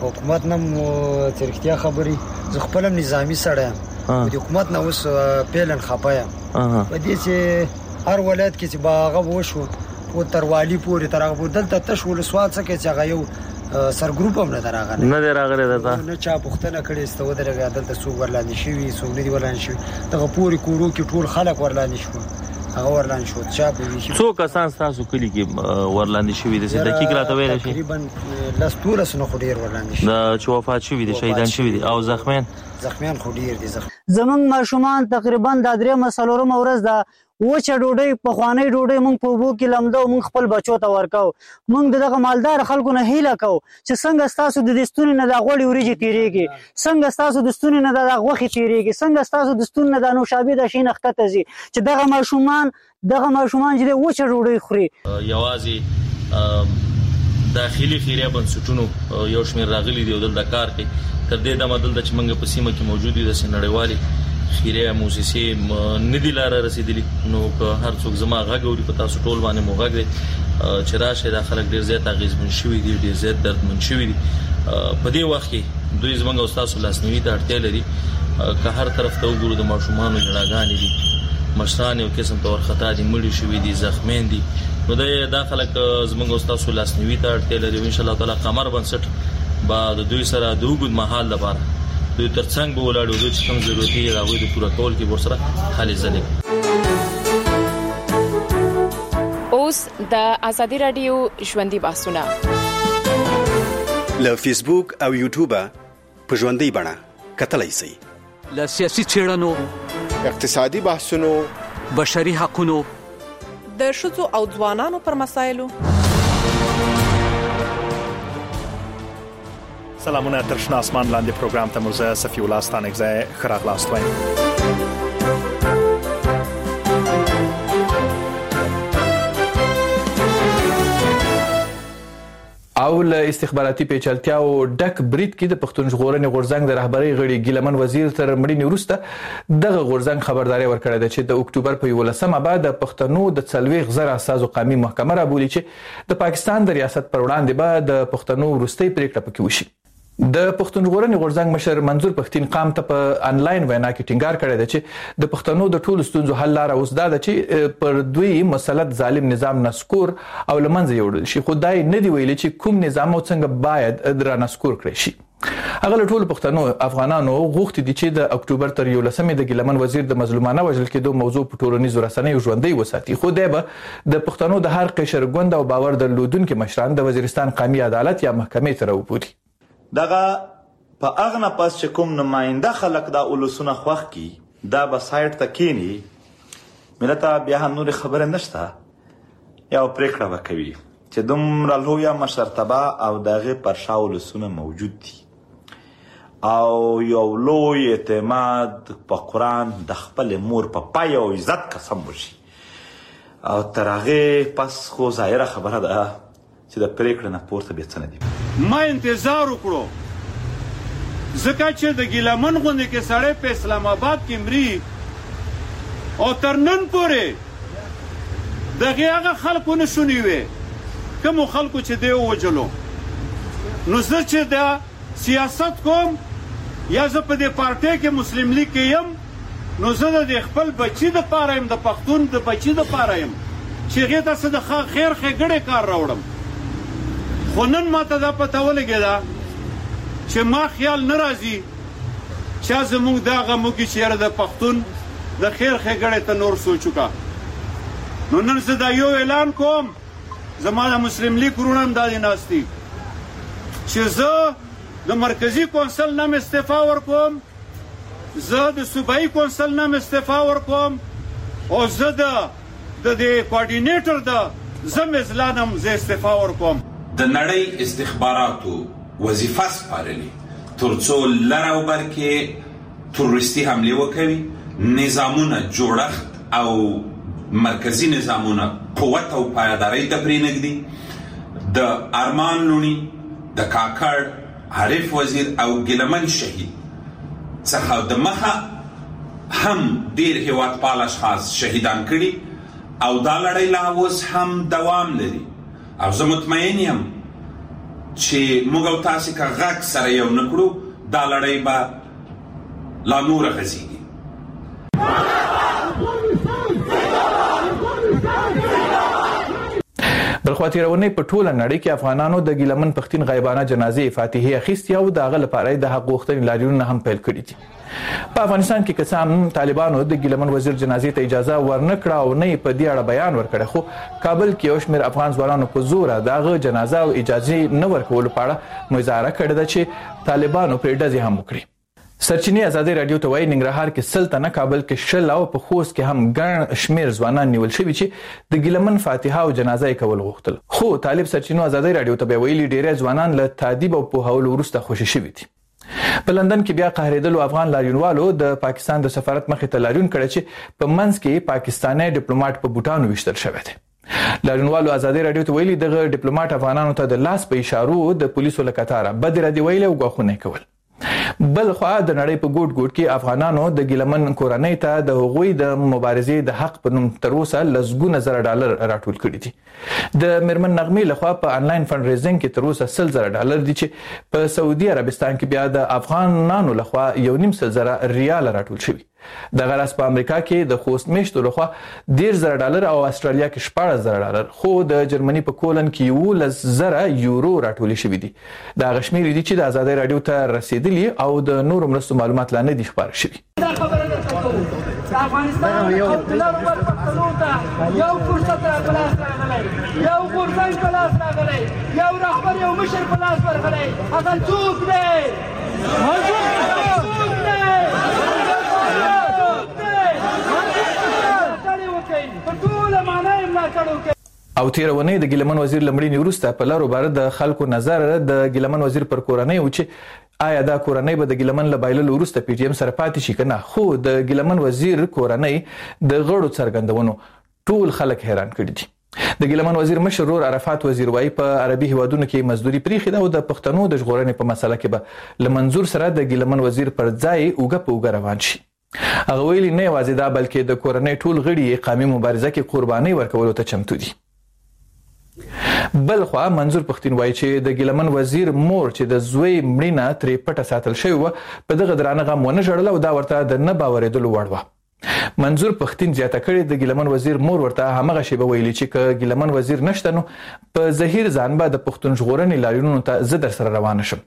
حکومت نم ترختیا خبري زه خپل نظامی سره یم د حکومت نه اوس پیلن خپایم په دې چې هر ولایت کې چې باغه وشو او تروالی پورې ترغه دلته تشول سوال څه کې چې هغه یو سر ګروپ هم نه دراغله نه دراغله دته نه چا پختنه کړي استو درګه دلته سو ورلاندې شوی سو نه دی ورلاندې شوی دغه پوری کورو کې ټول خلک ورلاندې شو هغه ورلاندې شو چا په ویشي څو کسان تاسو کلی کې ورلاندې شوی دي چې دقیق راته ویل شي تقریبا لاس ټول سن خو ډیر ورلاندې شي دا چې وفات شوی دي شهیدان شوی دي او زخمیان زخمیان خو ډیر دي زخم زمون ماشومان تقریبا د درې مسلورم ورځ دا وچه ډوډۍ په خوانې ډوډۍ مونږ په وبو کې لمدو مونږ خپل بچو ته ورکاو مونږ دغه مالدار خلکو نه هیله کو چې څنګه تاسو د دستونی نه د غوړي وريجي تیریږي څنګه تاسو د دستونی نه د غوخي تیریږي څنګه تاسو د دستون نه د نوشابې د شین خطه زی چې دغه ماشومان دغه ماشومان چې وچه ډوډۍ خوري یوازي داخلي خیریه بنسټونو یو شمیر راغلي دی د کار کې تر دې د مدل د چمنګ په سیمه کې موجود دي د سنړیوالي خیریه موسسې ندی لار رسیدلی نو که هر څوک زما غاګوري په تاسو ټول باندې موغاګ دي چې راشه د خلک ډیر زیات غیزمن شوی دي ډیر زیات دردمن شوی دي په دې وخت کې دوی زمونږ او تاسو لاسنیوي ته اړتیا لري که هر طرف ته وګورو د ماشومان جړاګانې دي مشران یو قسم تور خطا دي مړي شوی دي زخمین دي نو د خلک زمونږ او تاسو لاسنیوي ته اړتیا لري ان شاء الله تعالی قمر بنسټ با د دوی سره د وګد محل لپاره دوی ترڅنګ به ولاړو دوی چې کوم ضرورت یې راغوي د پوره کول کې ورسره حل ځلې اوس د ازادي رادیو ژوندۍ بحثونه له فیسبوک او یوټیوب په ژوندۍ بڼه کتلای شئ له سیاسي چیرنو اقتصادي بحثونو بشري حقوقو د شذو او ځوانانو پر مسایلو سلامونه تر شنه اسمان لاندې پروګرام ته مرزه صفی الله ستانګزه خراغ لاستوي او له استخباراتي پیچلتیا او ډک بریټ کې د پښتون ژغورنې غورځنګ د رهبری غړي ګیلمن وزیر تر مړینې وروسته دغه غورځنګ خبرداري ورکړه ده چې د اکتوبر په یولسمه بعد د پښتنو د څلويخ زره اساسو قومي محکمه را بولی چې د پاکستان د ریاست پر وړاندې به د پښتنو وروستي پریکړه پکې وشي د پښتون ژغورنې غورځنګ مشر منظور پښتين قام ته په انلاین وینا کې ټینګار کړی دی چې د پښتنو د ټولو ستونزو حل لاره اوس دا ده چې پر دوی مسلط ظالم نظام نسکور او لمنځه یوړل شي خدای نه دی ویلي چې کوم نظام او څنګه باید در نسکور کړی شي هغه ټول پښتنو افغانانو غوښتي دي چې د اکتوبر تر یولسمې د ګیلمن وزیر د مظلومانه وژل کېدو موضوع په ټولنیزو رسنیو ژوندۍ وساتي خو دی به د پښتنو د هر قشر ګوند او باور درلودونکو مشران د وزیرستان قومي عدالت یا محکمې ته راوبولي دغه په اغنه پس چې کوم نماینده خلک دا اولسونه خوښ کی دا به سایت ته کینی ملته بیا هم نور خبره نشته یا پریکړه وکوي چې دومره لویه مشرتبه او دغه پر شاولسونه موجود دي او یو لوی اعتماد په قرآن د خپل مور په پای او عزت قسم وشي او تر هغه پس خو ظاهره خبره ده چې د پریکړه نه پورته به څه نه دي ما انتظار وکړو ځکه چې د ګیلمن غونډې کې سړی په اسلام آباد کې مري او تر نن پورې دغه هغه خلکو نه شونی وي کوم خلکو چې دی وجلو نو زه چې دا سیاست کوم یا زه په دې پارټي کې مسلم لیگ کې یم نو زه د خپل بچی د پاره يم د پښتون د بچی د پاره يم چې هغه ته څه د خیر خګړې کار راوړم خو نن ماته دا پته ولګېده چې ما خیال نه راځي چې زموږ دا غمو کې چیرې د پښتون د خیر خګړې ته نور سوچو کا نو نن زه دا یو اعلان کوم زما د مسلم لیگ ورونم دا دي ناستي چې زه د مرکزی کونسل نام استعفا ورکوم زه د صوبایي کونسل نام استعفا ورکوم او زه د د کوارډینیټر د زم ازلانم زه استعفا ورکوم د نړۍ استخباراتو وظیفه سپارلې ترڅو لر او بر کې تروریستي حمله وکړي نظامونه جوړښت او مرکزی نظامونه قوت او پایداري ته پرېنږدي د ارمان لونی د کاکړ عارف وزیر او ګیلمن شهید څخه د مخه هم ډیر هیواد پال اشخاص شهیدان کړي او دا لړۍ لا اوس هم دوام لري او زه مطمئن یم چې موږ او تاسې که غږ سره یو نه کړو دا لړۍ به لا نوره غځېږي. بلخوا تیرونی په ټوله نړۍ کې افغانانو د ګیلمن پښتون غیبانه جنازې فاتحې اخیستې او د هغه لپاره د حق غوښتنې لاریونونه هم پیل کړي دي. په افغانستان کې که څه هم طالبانو د ګیلمن وزیر جنازې ته اجازه ورنه کړه او نه یې په دې اړه بیان ورکړی، خو کابل کې یو شمېر افغان ځوانانو په زوره د هغه جنازه او اجازې نه ورکولو په اړه مظاهره کړې ده چې طالبانو پرې ډزې هم وکړي. سرچینې ازادي رادیو ته وایي ننګرهار کې سل تنه، کابل کې شل او په خوست کې هم ګڼ شمېر ځوانان نیول شوي چې د ګیلمن فاتحه او جنازه یې کول غوښتل. خو طالب سرچینو ازادي رادیو ته ویلي ډېری ځوانان له تادیب او پوهولو وروسته خوشي شوي دي. په لندن کې بیا قهرېدلو افغان لاریونوالو د پاکستان د سفارت مخې ته لاریون کړی چې په منځ کې پاکستاني ډیپلوماټ په بوټانو ویشتل شوی دی. لاریونوالو ازادي رادیو ته ویلي دغه ډیپلوماټ افغانانو ته د لاس په اشارو د پولیسو له کتاره بدې ردې ویلې او ګواښونه کول. بل خو د نړۍ په ګوټ ګوټ کې افغانانو د ګیلمن کورنۍ ته د هغوی د مبارزې د حق په نوم تر اوسه لسګونه زره ډالر راټول کړي دي. د میرمن نغمې لخوا په انلاین فند ریزینګ کې تر اوسه سل زره ډالر دي چې په سعودي عربستان کې بیا د افغانانو لخوا یو نیم سل زره ریال راټول شوي. دغه راز په امریکا کې د خوست میشتو لخوا ډیر زره ډالر او استرالیا کې شپږ زره ډالر، خو د جرمني په کولن کې یولس زره یورو راټول شوي دي. دا غشمیر دي چې د ازادي رادیو ته رسیدلي او د نورو مرستو معلومات لا نه دي خبر شوي. افغانستان یو طلب پښتنو ته یو فرصت راغلی، یو غورځنګ په لاس راغلی، یو رهبر یو مشر په لاس ورغلی. هغه څوک دی؟ څوک دی؟ او تیرونی د ګیلمن وزیر لمړینی وروسته په لارو بار د خلکو نظر د ګیلمن وزیر پر کورنۍ و چې آیا دا کورنۍ به د ګیلمن له بایللو وروسته پی ټی ایم سره پاتې شي که نه. خو د ګیلمن وزیر کورنۍ د غړو څرګندونو ټول خلک حیران کړي دي. د ګیلمن وزیر مشر ورور عرفات وزیر وایي په عربي هیوادونو کې مزدوري پریښې ده او د پښتنو د ژغورنې په مسله کې به له منظور سره د ګیلمن وزیر پر ځای اوږه په اوږه روان شي. هغه ویلي نه یوازې دا بلکې د کورنۍ ټول غړي قامي مبارزه کې قربانۍ ورکولو ته چمتو دي. بل خو منظور پښتون وایي چې د ګیلمن وزیر مور چې د زوی مړینه ترې پټه ساتل شوې وه په دغه درانه غم ونه ژړل او دا ورته د نه باورېدلو وړ وه. منظور پښتون زیاته کړې د ګیلمن وزیر مور ورته همغه شیبه ویلي چې که ګیلمن وزیر نشته نو په زهیر ځان به د پښتون ژغورنې لاریونونو ته زه در سره روانه شم.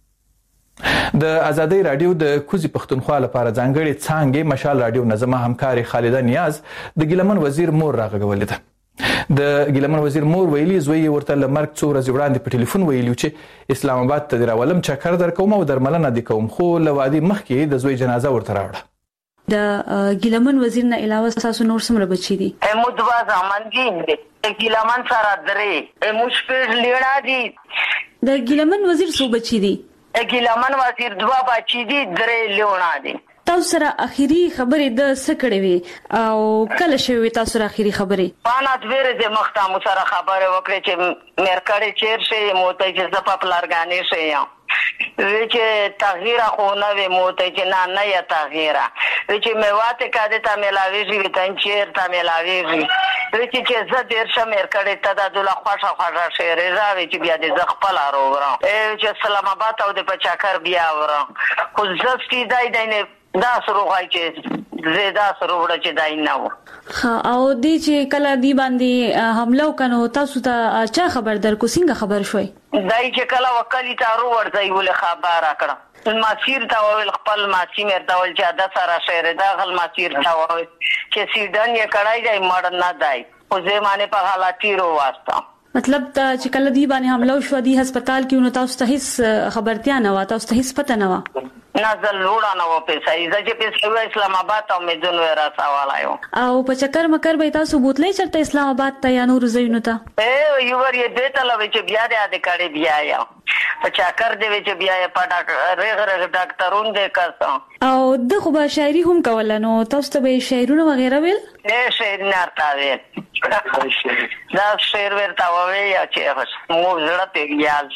د ازادي رادیو د کوزي پښتونخوا لپاره ځانګړي څانګې مشال رادیو نظمه همکاري خالده نیاز د ګیلمن وزیر مور راغږولې ده. د ګیلمن وزیر مور ویلي زوی ورته لمرګ څو ورځې وړاندې په ټلیفون ویلي چې اسلام آباد ته راولم چکر درکوم او درملنه دي کوم، خو لوادي مخکې د زوی جنازه ورته راوړه. د ګیلمن وزیر نه علاوه تاسو نور څومره بچی دي؟ مودوا زمانګین دي ګیلمن سره درې مشپېر لیړا دي. د ګیلمن وزیر څو بچی دي؟ ګیلمن وزیر دوا بچی دي درې لیړا دي. تاسو سره اخیری خبرې د سکړې وي او کله شوی تاسو سره اخیری خبرې؟ پانا دویره د مختامو سره خبره وکړه چې مرکړې چیر شي موته چې زپا پلارګانې شي یا چې تغییر خو نه وي موته چې نه نه یا تغییر چې میواته کده تا ملاوي شي وتن چیر تا ملاوي شي چې چې زه ډیر شم مرکړې ته د دوله خوښه خوښه شي راوي چې بیا د زغپل اروغرام چې اسلام آباد او د پچاکر بیا ورم خو زفتي دای دینه دا سروغای چې زیاده سروړه چې دای نه و. او دې چې کله دی باندې حمله وکړو تاسو ته چا خبر درکو څنګه خبر شوي؟ دای چې کله وکالي تارو ورځي ول خبر راکړه ماسیر تا ویل خپل ماسی مرته ول چې دا سره شهر دا غل ماسیر تا ویل چې سیډن یې کړای دی مړ نه دی او زه معنی په حالاتي رو واسطه مطلب دا چې کله دی باندې حمله وشو دی هسپتال کې نو تاسو ته هیڅ خبرتیا نه و تاسو ته هیڅ پته نه و؟ نازل لوړه نه و پیسې چې پیسې اسلام آباد ته مې ځون ورا سوالایو او په چکر مکر به تاسو بوتلې چرته اسلام آباد ته یا نور زینو ته اے یو ور یې دته لوي چې بیا دې اده کړي بیا یا په چکر دې چې بیا یې پټا رغ رغ ډاکټرون دې کړم او د خو به شاعري هم کولنو تاسو ته به شعرونه وغیرہ ویل؟ نه شعر نه تا ویل دا شعر ورته وی یا چې مو زړه ته یال شه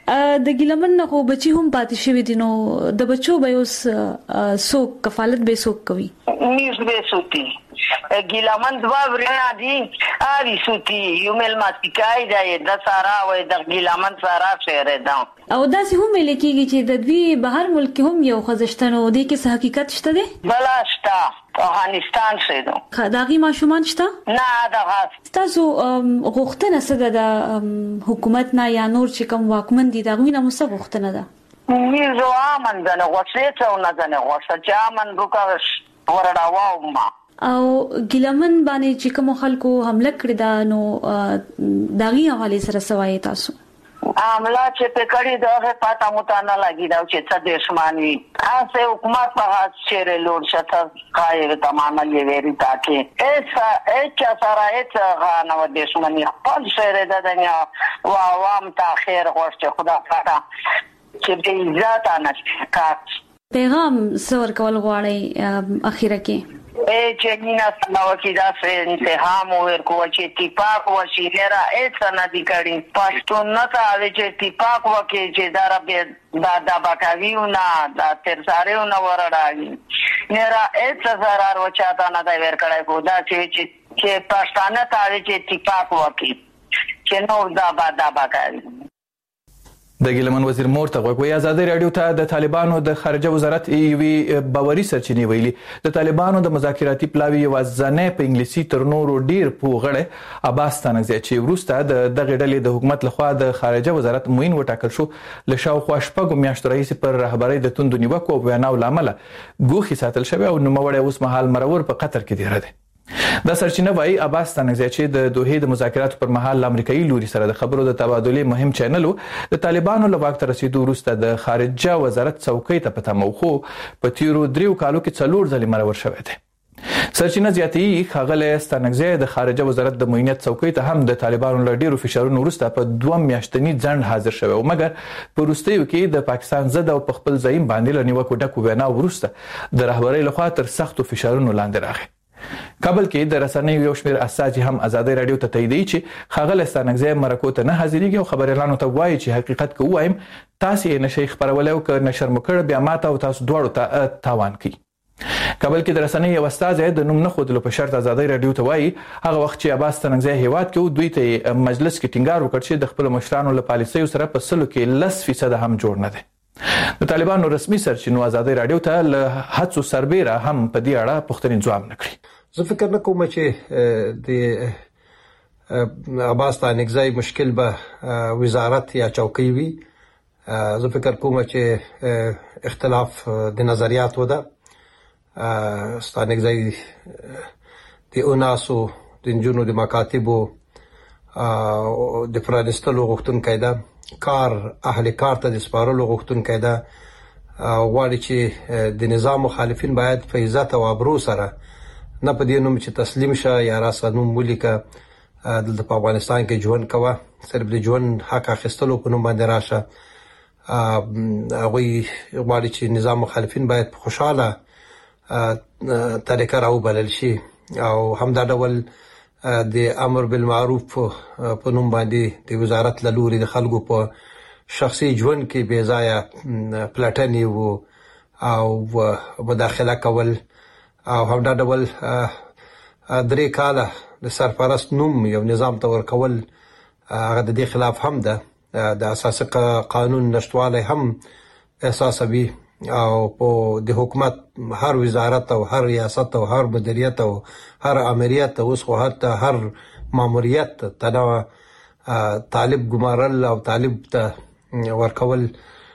د ګیلمن نه خو بچي هم پاتې شوی دي نو د بچو به اوس سو کفالت به سو کوي نیز به سوتی ګیلمن دوا ورنا دي اوی سوتی یو مل ماتیکای دی د سارا وای د ګیلمن سارا شهر ده او دا سه هم لیکيږي چې د دوی بهر ملک هم یو خزشتنو دي کې څه حقیقت شته دي بلاشتا افغانستان شه ده خداغي ماشومان شته نه دا تاسو غوښتنه څه ده حکومت نه یا نور چې کوم واکمن دي دا غوینه مو څه غوښتنه ده میزو امن ده نو وڅې ته نه ده نو وڅ چې امن وکاش ورډاو ما او ګیلمن باندې چې کوم خلکو حمله کړی دا نو داغي حواله سره سوای تاسو عامله چې په کړي دغه پاته متانه لګی دا چې څه دښمنی اسه حکومت په هڅه چیرې لور شته قایره تمامه لوي تاکي ایسا ایچا سره ایچا غانو دښمنی خپل شهر د دنیا او عوام تاخير غوښته خدا پاته چې دې عزت انه کا پیغام سور کول غواړي اخیره کې اے چنینا سماو کی دا سے انتهام ورکو چې اتفاق وشي لرا اڅ نه دي کړي پښتون نه تا چې اتفاق وکي چې دا رب دا دا بکاویو نه دا تر سارهو نه ورړاږي لرا اڅ zarar وچاته نه دا ور کړای کو دا چې چې پښتانه تا چې اتفاق وکي چې نو دا با دا بکاوی د ګیلمن وزیر مورته غوښوي آزادي رادیو ته د طالبانو د خارجه وزارت ایوي باوري سرچینې ویلي د طالبانو د مذاکراتي پلاوی یوازنه په انګلیسي تر نورو ډیر پوغړه عباس تنګزی چې وروسته د دغه ډلې د حکومت لخوا د خارجه وزارت موین وټاکل شو لشاو خوشپګو میاشتو رئیس پر رهبری د توند نیوکو او ویناو لامل ګوخي ساتل شوی او نوموړی اوس مهال مرور په قطر کې دی رده دا سرچینه وايي عباس تنګزی چې د دوحې د مذاکراتو پر مهال امریکایي لوري سره د خبرو د تبادلې مهم چینل د طالبانو له واک ته رسیدو وروسته د خارجه وزارت څوکۍ ته پته موخو په تیرو دریو کالو کې څلور ځلې مرور شوی دی سرچینه زیاتی خغله تنګزی د خارجه وزارت د موینت څوکۍ ته هم د طالبانو له ډیرو فشارونو وروسته په دوه میاشتنی ځند حاضر شوی او مګر په وروستیو کې د پاکستان ضد او په خپل ځایم باندې لنیوکو ډکو وینا وروسته د رهبری لخوا تر سختو فشارونو لاندې راغی کابل کې د رسنیو یو شمېر اساس هم آزادي رادیو ته تایید چې خغل ستانګزی مرکو ته نه حاضرېږي او خبريالانو ته وایي چې حقیقت کو وایم تاسو یې نشئ خبرولای او ک نشر مکړه بیا ماته او تاسو دواړو ته تاوان کوي کابل کې د رسنیو یو استاد د نوم نه خودلو په شرط آزادي رادیو ته وایي هغه وخت چې عباس تنګزی هیواد کې دوی ته مجلس کې ټینګار وکړ چې د خپل مشرانو له پالیسیو سره په سلو کې لس فیصد هم جوړ نه دي د طالبانو رسمي سرچینو آزادي رادیو ته له هڅو سربېره هم په دې اړه پوښتنې ځواب نه کړي زه فکر نه کوم چې د عباس تنګزی مشکل به وزارت یا چوکۍ وي زه فکر کوم چې اختلاف د نظریاتو ده تنګزی د اوناسو د جنونو د مکاتبو د پرانستلو غوښتونکی ده کار اهل کار ته د سپارلو غوښتونکی ده غواړي چې د نظام مخالفین باید په عزت او ابرو سره نه په دې نوم چې تسلیم شه یا راسنوم ولیکه دلته په افغانستان کې ژوند کوه صرف د ژوند حق اخیستلو په نوم باندې راشه هغوی غواړي چې نظام مخالفین باید په خوشحاله طریقه راوبلل شي او همدا ډول د امر بالمعروف په نوم باندې د وزارت له لوري د خلکو په شخصي ژوند کې بې ځایه پلټنې او مداخله کول او همدا ډول درې کاله د سرپرست نوم یو نظام ته ورکول هغه د دې خلاف هم ده د اساسي قانون نشټوالی هم احساسوي او په د حکومت هر وزارت او هر ریاست او هر مدیریت او هر امریت اوس خو حتی هر ماموریت تنه طالب ګمارل او طالب ته ورکول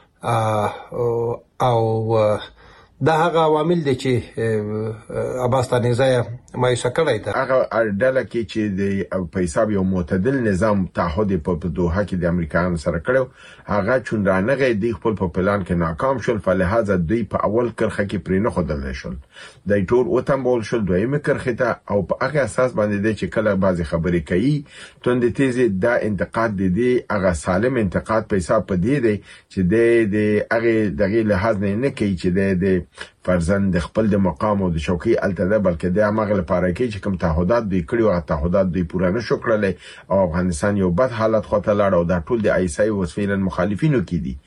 او دا هغه عوامل دي چې عباس تنګزی مایوسه کړی ده هغه ډله کې چې د په حساب یو معتدل نظام تعهد په دوحه کې د امریکایانو سره کړو هغه چوندانغه د خپل په پلان کې ناکام شول فلهذا دوی په اول کرخه کې پرې نه خدل شول د ټول وتمبول شول دویمه کرخه ته او په هغه اساس باندې چې کله بعضی خبرې کوي توند تیزه دا انتقاد دي هغه سالم انتقاد په حساب په دی دی چې د هغه دغه لحاظ نه نه کوي چې د فرزند د خپل د مقام او د شوکي التده بلکې د هغه لپاره کې چې کوم تعهدات دوی کړی او تعهدات دوی پوره نشو کړل او افغانستان یو بد حالت خواته لاړ او دا ټول د آیسای وسفیلن مخالفینو کې دي.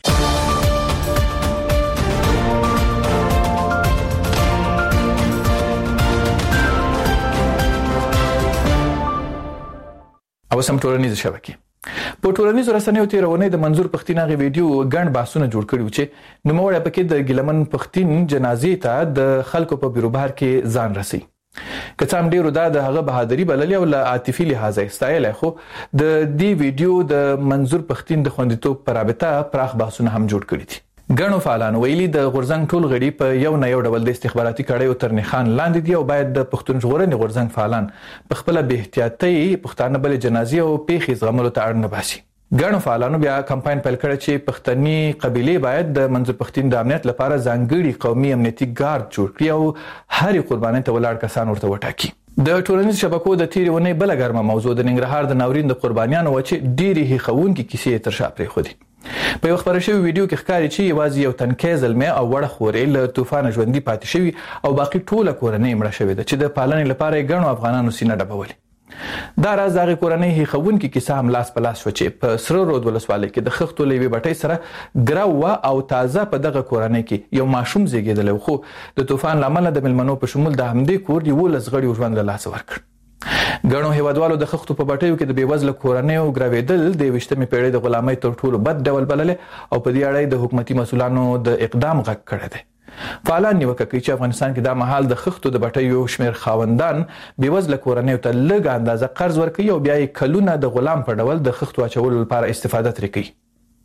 او سم ټولنیز شبکې په ټولنیزو رسنیو تیرونې د منظور پښتین غي ویډیو ګڼ باسونه جوړ کړي چې نو موږ پکې د ګلمن پښتین جنازې ته د خلکو په بیروبار کې ځان رسي. کڅام ډیرو دا د هغه بهادری بللې او له عاطفي لحاظه استایل خو د دې ویډیو د منظور پښتین د خوندیتوب پر رابطه پراخ باسونه هم جوړ کړي دي. ګڼو فعالان ویلي د غورزنګ ټول غړي په یو نه یو ډول د استخباراتي کړیو تر نخان لاندې دي او باید د پښتون ژغورنې غورزنګ فعالان په خپل به احتیاطي پښتانه بل جنازې او پیښې زغملو ته اړ نه باسي. ګڼو فعالانو بیا کمپاین پیل کړ چې پښتني قبيله باید د منځ پښتين د امنیت لپاره ځانګړي قومي امنیتي ګارد جوړ کړي او هرې قرباني ته ولاړ کسان ورته وټاکي. د ټولنیز شبکو د تیرې ونې بل ګرمه موضوع د ننګرهار د ناورین د قربانیانو و چې ډېری هیخونکي کیسې تر شا پرې خو دي. په یو خبره شوی ویډیو کې ښکاري چې یوازې یو تنکي زلمه او وړه خورې له طوفان ژوندۍ پاتې شوی او باقي ټوله کورنۍ مړه شوې ده چې د پالنې لپاره ګڼو افغانانو سینه ډبولې. دا راز دغه کورنۍ هیخونکي کیسه هم لاس په لاس شو چې په سره رود ولسوالۍ کې د خښتو لوي بټۍ سره ګراوه او تازه په دغه کورنۍ کې یو ماشوم زیږیدل خو د طوفان لامل د ملمنو په شمول د همدې کور دی ولس غړي ژوند له لاس ورکړ. ګڼو هیوادوالو د خښتو په بټیو کې د بیوزله کورنیو ګراویدل د وشتمې پیړۍ د غلامۍ تر ټولو بد ډول بللې او په دې اړه د حکومتي مسولانو د اقدام غږ کړی دی. فعالان نیوکه کوي چې افغانستان کې دا مهال د خښتو د بټیو شمیر خاوندان بیوزله کورنیو ته لږ اندازه قرض ورکوي او بیا یې کلونه د غلام په ډول د خښتو اچولو لپاره استفاده ترې کوي.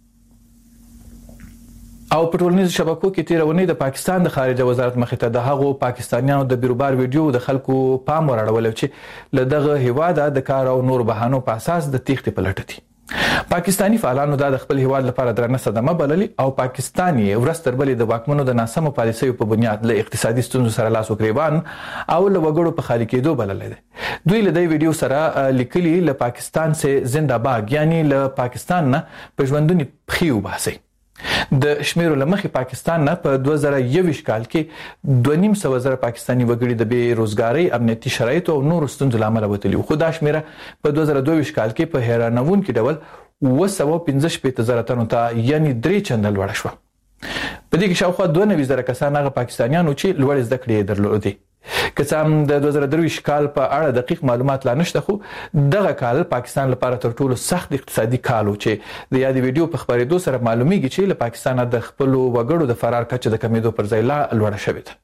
او په ټولنیزو شبکو کې تیرونې د پاکستان د خارجه وزارت مخې ته د هغو پاکستانیانو د بیروبار ویډیو د خلکو پام وراړول چې له دغه هیواده د کار او نور بهانو په اساس د تیښتې په لټه دي. پاکستانی فعالانو دا د خپل هیواد لپاره درنه صدمه بللې او پاکستاني ورستربلې د واکمنو د ناسمو پالیسیو په بنیاد له اقتصادي ستونزو سره لاس وګریوان او له وګړو په خالي کېدو بللې ده. دوی له دې ویډیو سره لیکلي له پاکستان سه زنده باد یعنی له پاکستان نه په ژوندونی پخیو باسي. د شمیرو لمخې پاکستان نه په دوه زره یوویشت کال کې دوه نیم سوه زره پاکستانی وګړي د بې روزګارۍ امنیتي شرایطو او نورو ستونزو له امله وتلي خو دا شمیره په دوه زره دوه ویشت کال کې په حیرانوونکي ډول اوه سوه پنځه شپېته زره تنو ته یعنې درې چنده لوړه شوه. په دې کې شاوخوا دوه نوي زره کسان هغه پاکستانیان چې لوړې زده کړې یې درلودې. که څه هم د دوه زره درویشت کال په اړه دقیق معلومات لا نشته خو دغه کال پاکستان لپاره تر ټولو سخت اقتصادي کال و چې د یادې ویډیو په خبرېدو سره معلومیږي چې له پاکستانه د خپلو وګړو د فرار کچه د کمیدو پر ځای لا لوړه شوې ده.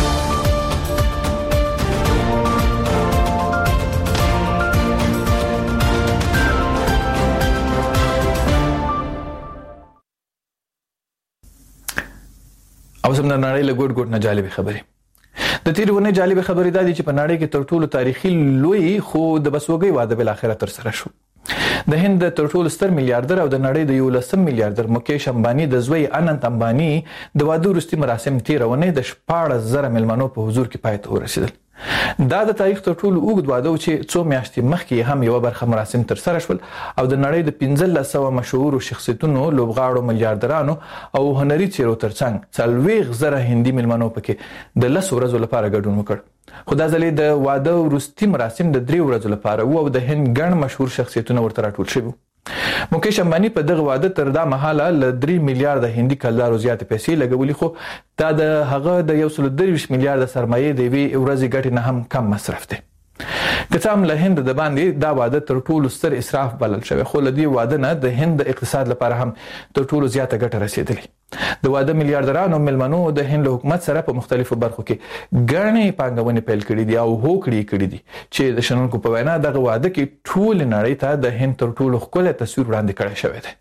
او سم د نړۍ له ګوټ ګوټ نه جالبې خبرې. د تیرې ونې جالبه خبرې دا دي چې په نړۍ کې تر ټولو تاریخي لوی خو د بسوګۍ واده بل اخره تر سره شو. د هند تر ټولو ستر میلیارډر او د نړۍ د یولسم میلیارډر مکیش امبانی د زوی اننت امبانی د واده وروستي مراسم تیرې ونې د شپاړس زره ملمنو په حضور کې پای ته ورسېدل. دا د تاریخ تر ټولو اوږد واده و چې څو میاشتې مخکې هم یو برخه مراسم تر سره شول او د نړۍ د پنځلس سوه مشهورو شخصیتونو لوبغاړو ملیارډرانو او هنري څیرو ترڅنګ څلوېښت زره هندي ملمنو پکې د لسو ورځو لپاره ګډون وکړ. خو دا ځلې د واده وروستي مراسم د درې ورځو لپاره و او د هند ګڼ مشهور شخصیتونه ورته راټول شوي. مکیش امبانی په دغه واده تر دا مهاله له درې میلیارډه هندي کلدارو زیاتې پیسې لګولې خو دا د هغه د یو سل درویشت میلیارډه سرمایې د یوې ورځې ګټې نه هم کم مصرف دی. که څه هم له هند د باندې دا واده تر ټولو ستر اسراف بلل شوی خو له دې واده نه د هند د اقتصاد لپاره هم تر ټولو زیاته ګټه رسېدلې. د واده میلیارډرانو ملمنو د هند له حکومت سره په مختلفو برخو کې ګڼې پانګونې پیل کړي دي او هوکړې کړي دي چې د شنونکو په وینا دغه واده کې ټول نړۍ ته د هند تر ټولو ښکلی تصویر وړاندې کړی شوی دی.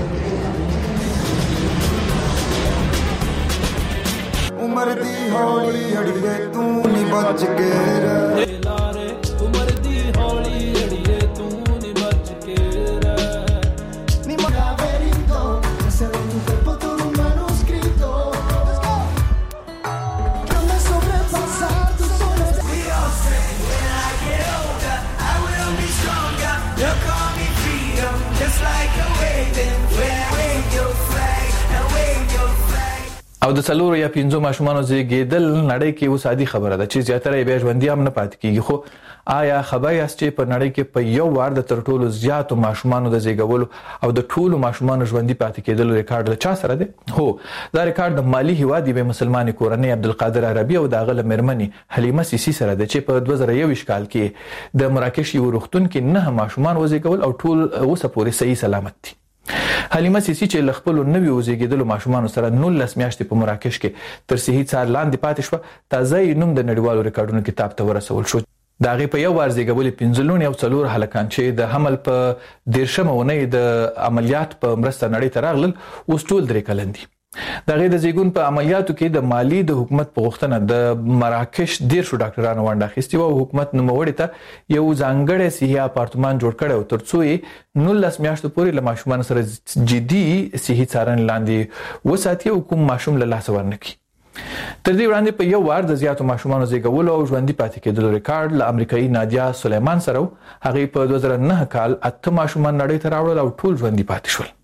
عمر دی هولی اڑیے تو نی بچ کے رہ عمر دی هولی اڑیے تو نی بچ کے رہ نی magaverico hacer un cuerpo todo un manuscrito let's go no me sobrepasar tus soles we all say when I get older I will be stronger they'll call me freedom just like a waving when I wave your flag and wave your flag. او د څلورو یا پنځو ماشومانو زیږیدل نړۍ کې اوس عادي خبره ده چې زیاتره یې بیا ژوندي هم نه پاتې کیږي. خو آیا خبر یاست چې په نړۍ کې په یو وار د تر ټولو زیاتو ماشومانو د زیږولو او د ټولو ماشومانو ژوندي پاتې کېدلو ریکارډ له چا سره دی؟ هو، دا ریکارډ د مالی هیواد یوې مسلمانې کورنۍ عبدالقادر عربي او د هغه له مېرمنې حلیمه سیسي سره دی چې په دوه زره یوویشت کال کې د مراکش یو روغتون کې نه ماشومان وزیږول او ټول اوسه پورې صحیح سلامت دي. حلیمه سیسی چې ل خپل نویو زیږیدلو ماشومانو سره نولس میاشتې په مراکش کې تر صحي څار لاندې پاتې شوه، تازه یې نوم د نړیوالو ریکارډونو کتاب ته ورسول شو. د هغې په یو وار زیږولې پنځه لوڼې او څلور هلکان چې د حمل په دېرشمه اونۍ د عملیات په مرسته نړۍ ته راغلل، اوس ټول درې کلن دي. د هغې د زیږون په عملیاتو کې د مالي د حکومت په غوښتنه د مراکش دېرشو ډاکټرانو ونډه اخیستې وه او حکومت نوموړي ته یو ځانګړی صحي اپارتمان جوړ کړی و تر څو یې نولس میاشتو پورې له ماشومانو سره جدي صحي څارنې لاندې وساتي او کوم ماشوم له لاسه ورنه کړي. تر دې وړاندې په یو وار د زیاتو ماشومانو زیږولو او ژوندي پاتې کېدلو ریکارډ له امریکایي نادیا سلیمان سره و. هغې په دوه زره نهه کال اته ماشومان نړۍ ته راوړل او ټول ژوندي پاتې شول.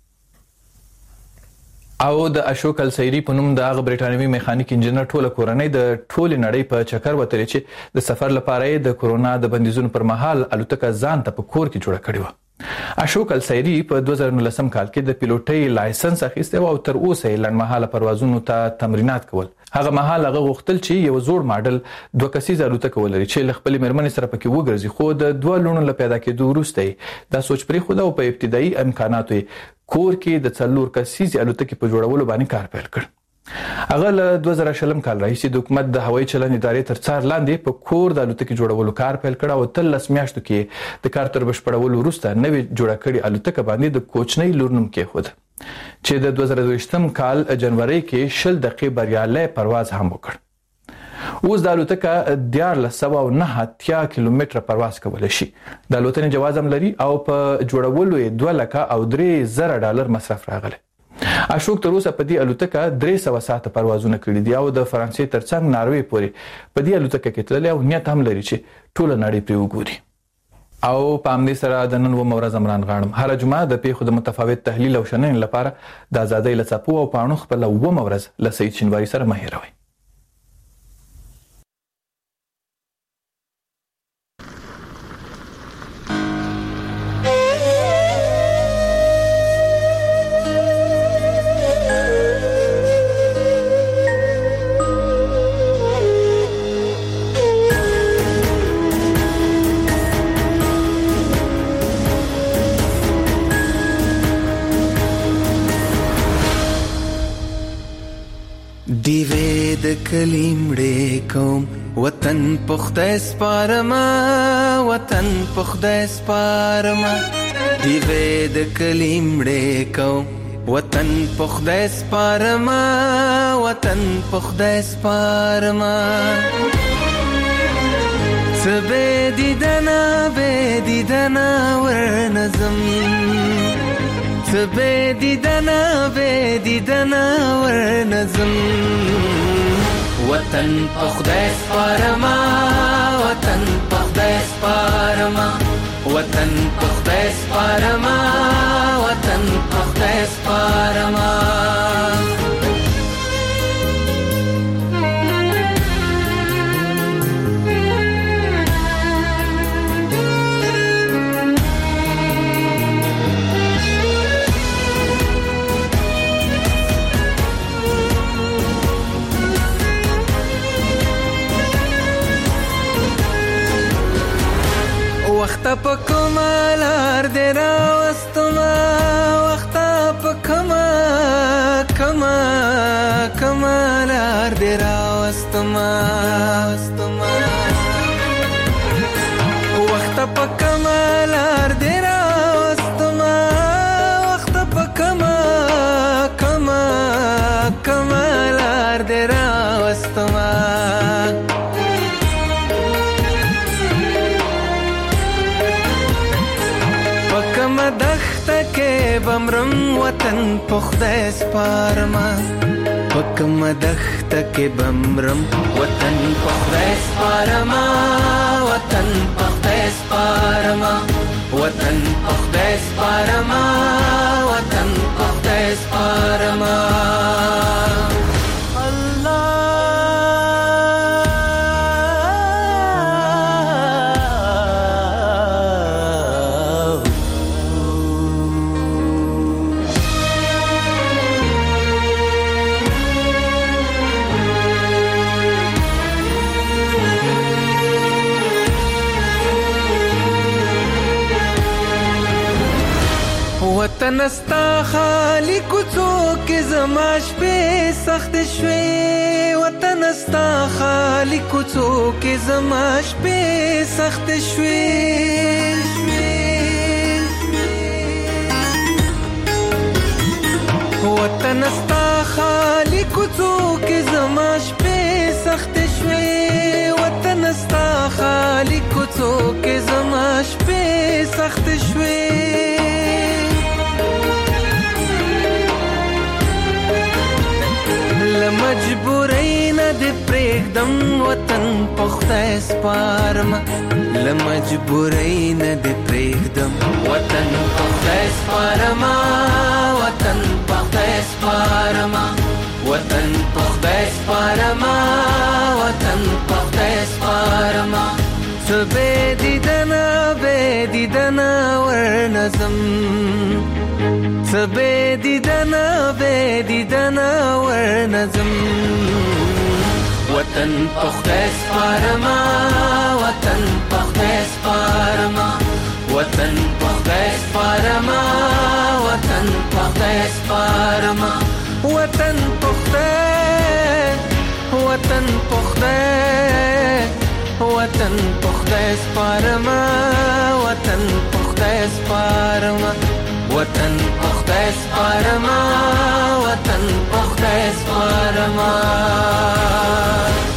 او د اشوک السیری په نوم د هغه برټانوي میخانیک انجینر ټوله کورنۍ د ټولې نړۍ په چکر وتلې چې د سفر لپاره یې د کورونا د بندیزونو پر مهال الوتکه ځان ته په کور کې جوړه کړې وه. اشوک السیری په دوه زره نولسم کال کې د پیلوټۍ لایسنس اخیستی و او تر اوسه یې لنډمهاله پروازونو ته تمرینات کول. هغه مهال هغه غوښتل چې یو زوړ ماډل دوه کسیزه الوتکه ولري چې له خپلې مېرمنې سره پکې وګرځي، خو د دوه لوڼو له پیدا کېدو وروسته یې دا سوچ پرېښود او په ابتدایي امکاناتو یې کور کې د څلور کسیزې الوتکې په جوړولو باندې کار پیل کړ. هغه له دوه زره شلم کال راهیسې د حکومت د هوایي چلند ادارې تر څار لاندې په کور د الوتکې جوړولو کار پیل کړ او اتلس میاشتو کې د کار تر بشپړولو وروسته نوې جوړه کړې الوتکه باندې د کوچنۍ لور نوم کېښود چې د دوه زره دویشتم کال جنوري کې شل دقیقې بریالی پرواز هم وکړ. اوس د الوتکه دیارلس سوه او نهه اتیا کیلومتره پرواز کولی شي. د الوتنې جواز هم لري او په جوړولو یې دوه لکه او درې زره ډالر مصرف راغلی. اشوک تر اوسه په دې الوتکه درې سوه ساعته پروازونه کړي دي او د فرانسې تر څنګ ناروې پورې په دې الوتکه کې تللی او نیت هم لري چې ټوله نړۍ پرې وګوري. او په همدې سره د نن اوومه ورځ عمران غاړم. هره جمعه د پیښو د متفاوت تحلیل او شننې لپاره د ازادۍ له څپو او پاڼو خپله اوومه ورځ له سعید شینواري سره مه هېروئ. دیوې د کلیمړې کوم وطن په خدای سپارما، وطن په خدای سپارما. دیوې د کلیمړې کوم وطن په خدای سپارما، وطن په خدای سپارما. څه به دیدنه به دیدنه ورنظم، څه به دیدنه به دیدنه ورنظم. وطن په خدای سپارما، وطن په خدای سپارما. وطن په خدای سپارما، وطن په خدای سپارما. وخت په کمالار دې راوستما، وخت په کما کما کمالار دې راوستما. وخت په کمالار دې راوستما، وخت په کما کما کمالار دې راوستما. بمرم وطن په خدای سپارما، پکم دښته کې بمرم وطن په خدای سپارما، وطن په خدای سپارما. وطن په خدای سپارما، وطن په خدای سپارما. وطن استا خالی کوڅو کې زما شپې سخت شوې وطن استا خالی کوڅو کې زما شپې سخت شوې وطن استا خالی کوڅو کې زما شپې سخت شوې وطن استا خالی کوڅو کې زما شپې سخت شوې لمجبورۍ نه دې پرېږدم وطن په خدای سپارم لمجبورۍ نه دې پرېږدم وطن په خدای سپارم وطن په خدای سپارم وطن په خدای سپارم وطن په خدای سپارم څه بې دیدنه بې دیدنه ورنځم څه بې دیدنه بې دیدنه ورنځم وطن په خدای سپارم وطن په خدای سپارم وطن په خدای سپارم وطن په خدای سپارم وطن په خدای وطن په خدای وطن په خدای سپارم وطن په خدای سپارم وطن په خدای سپارم وطن په خدای سپارم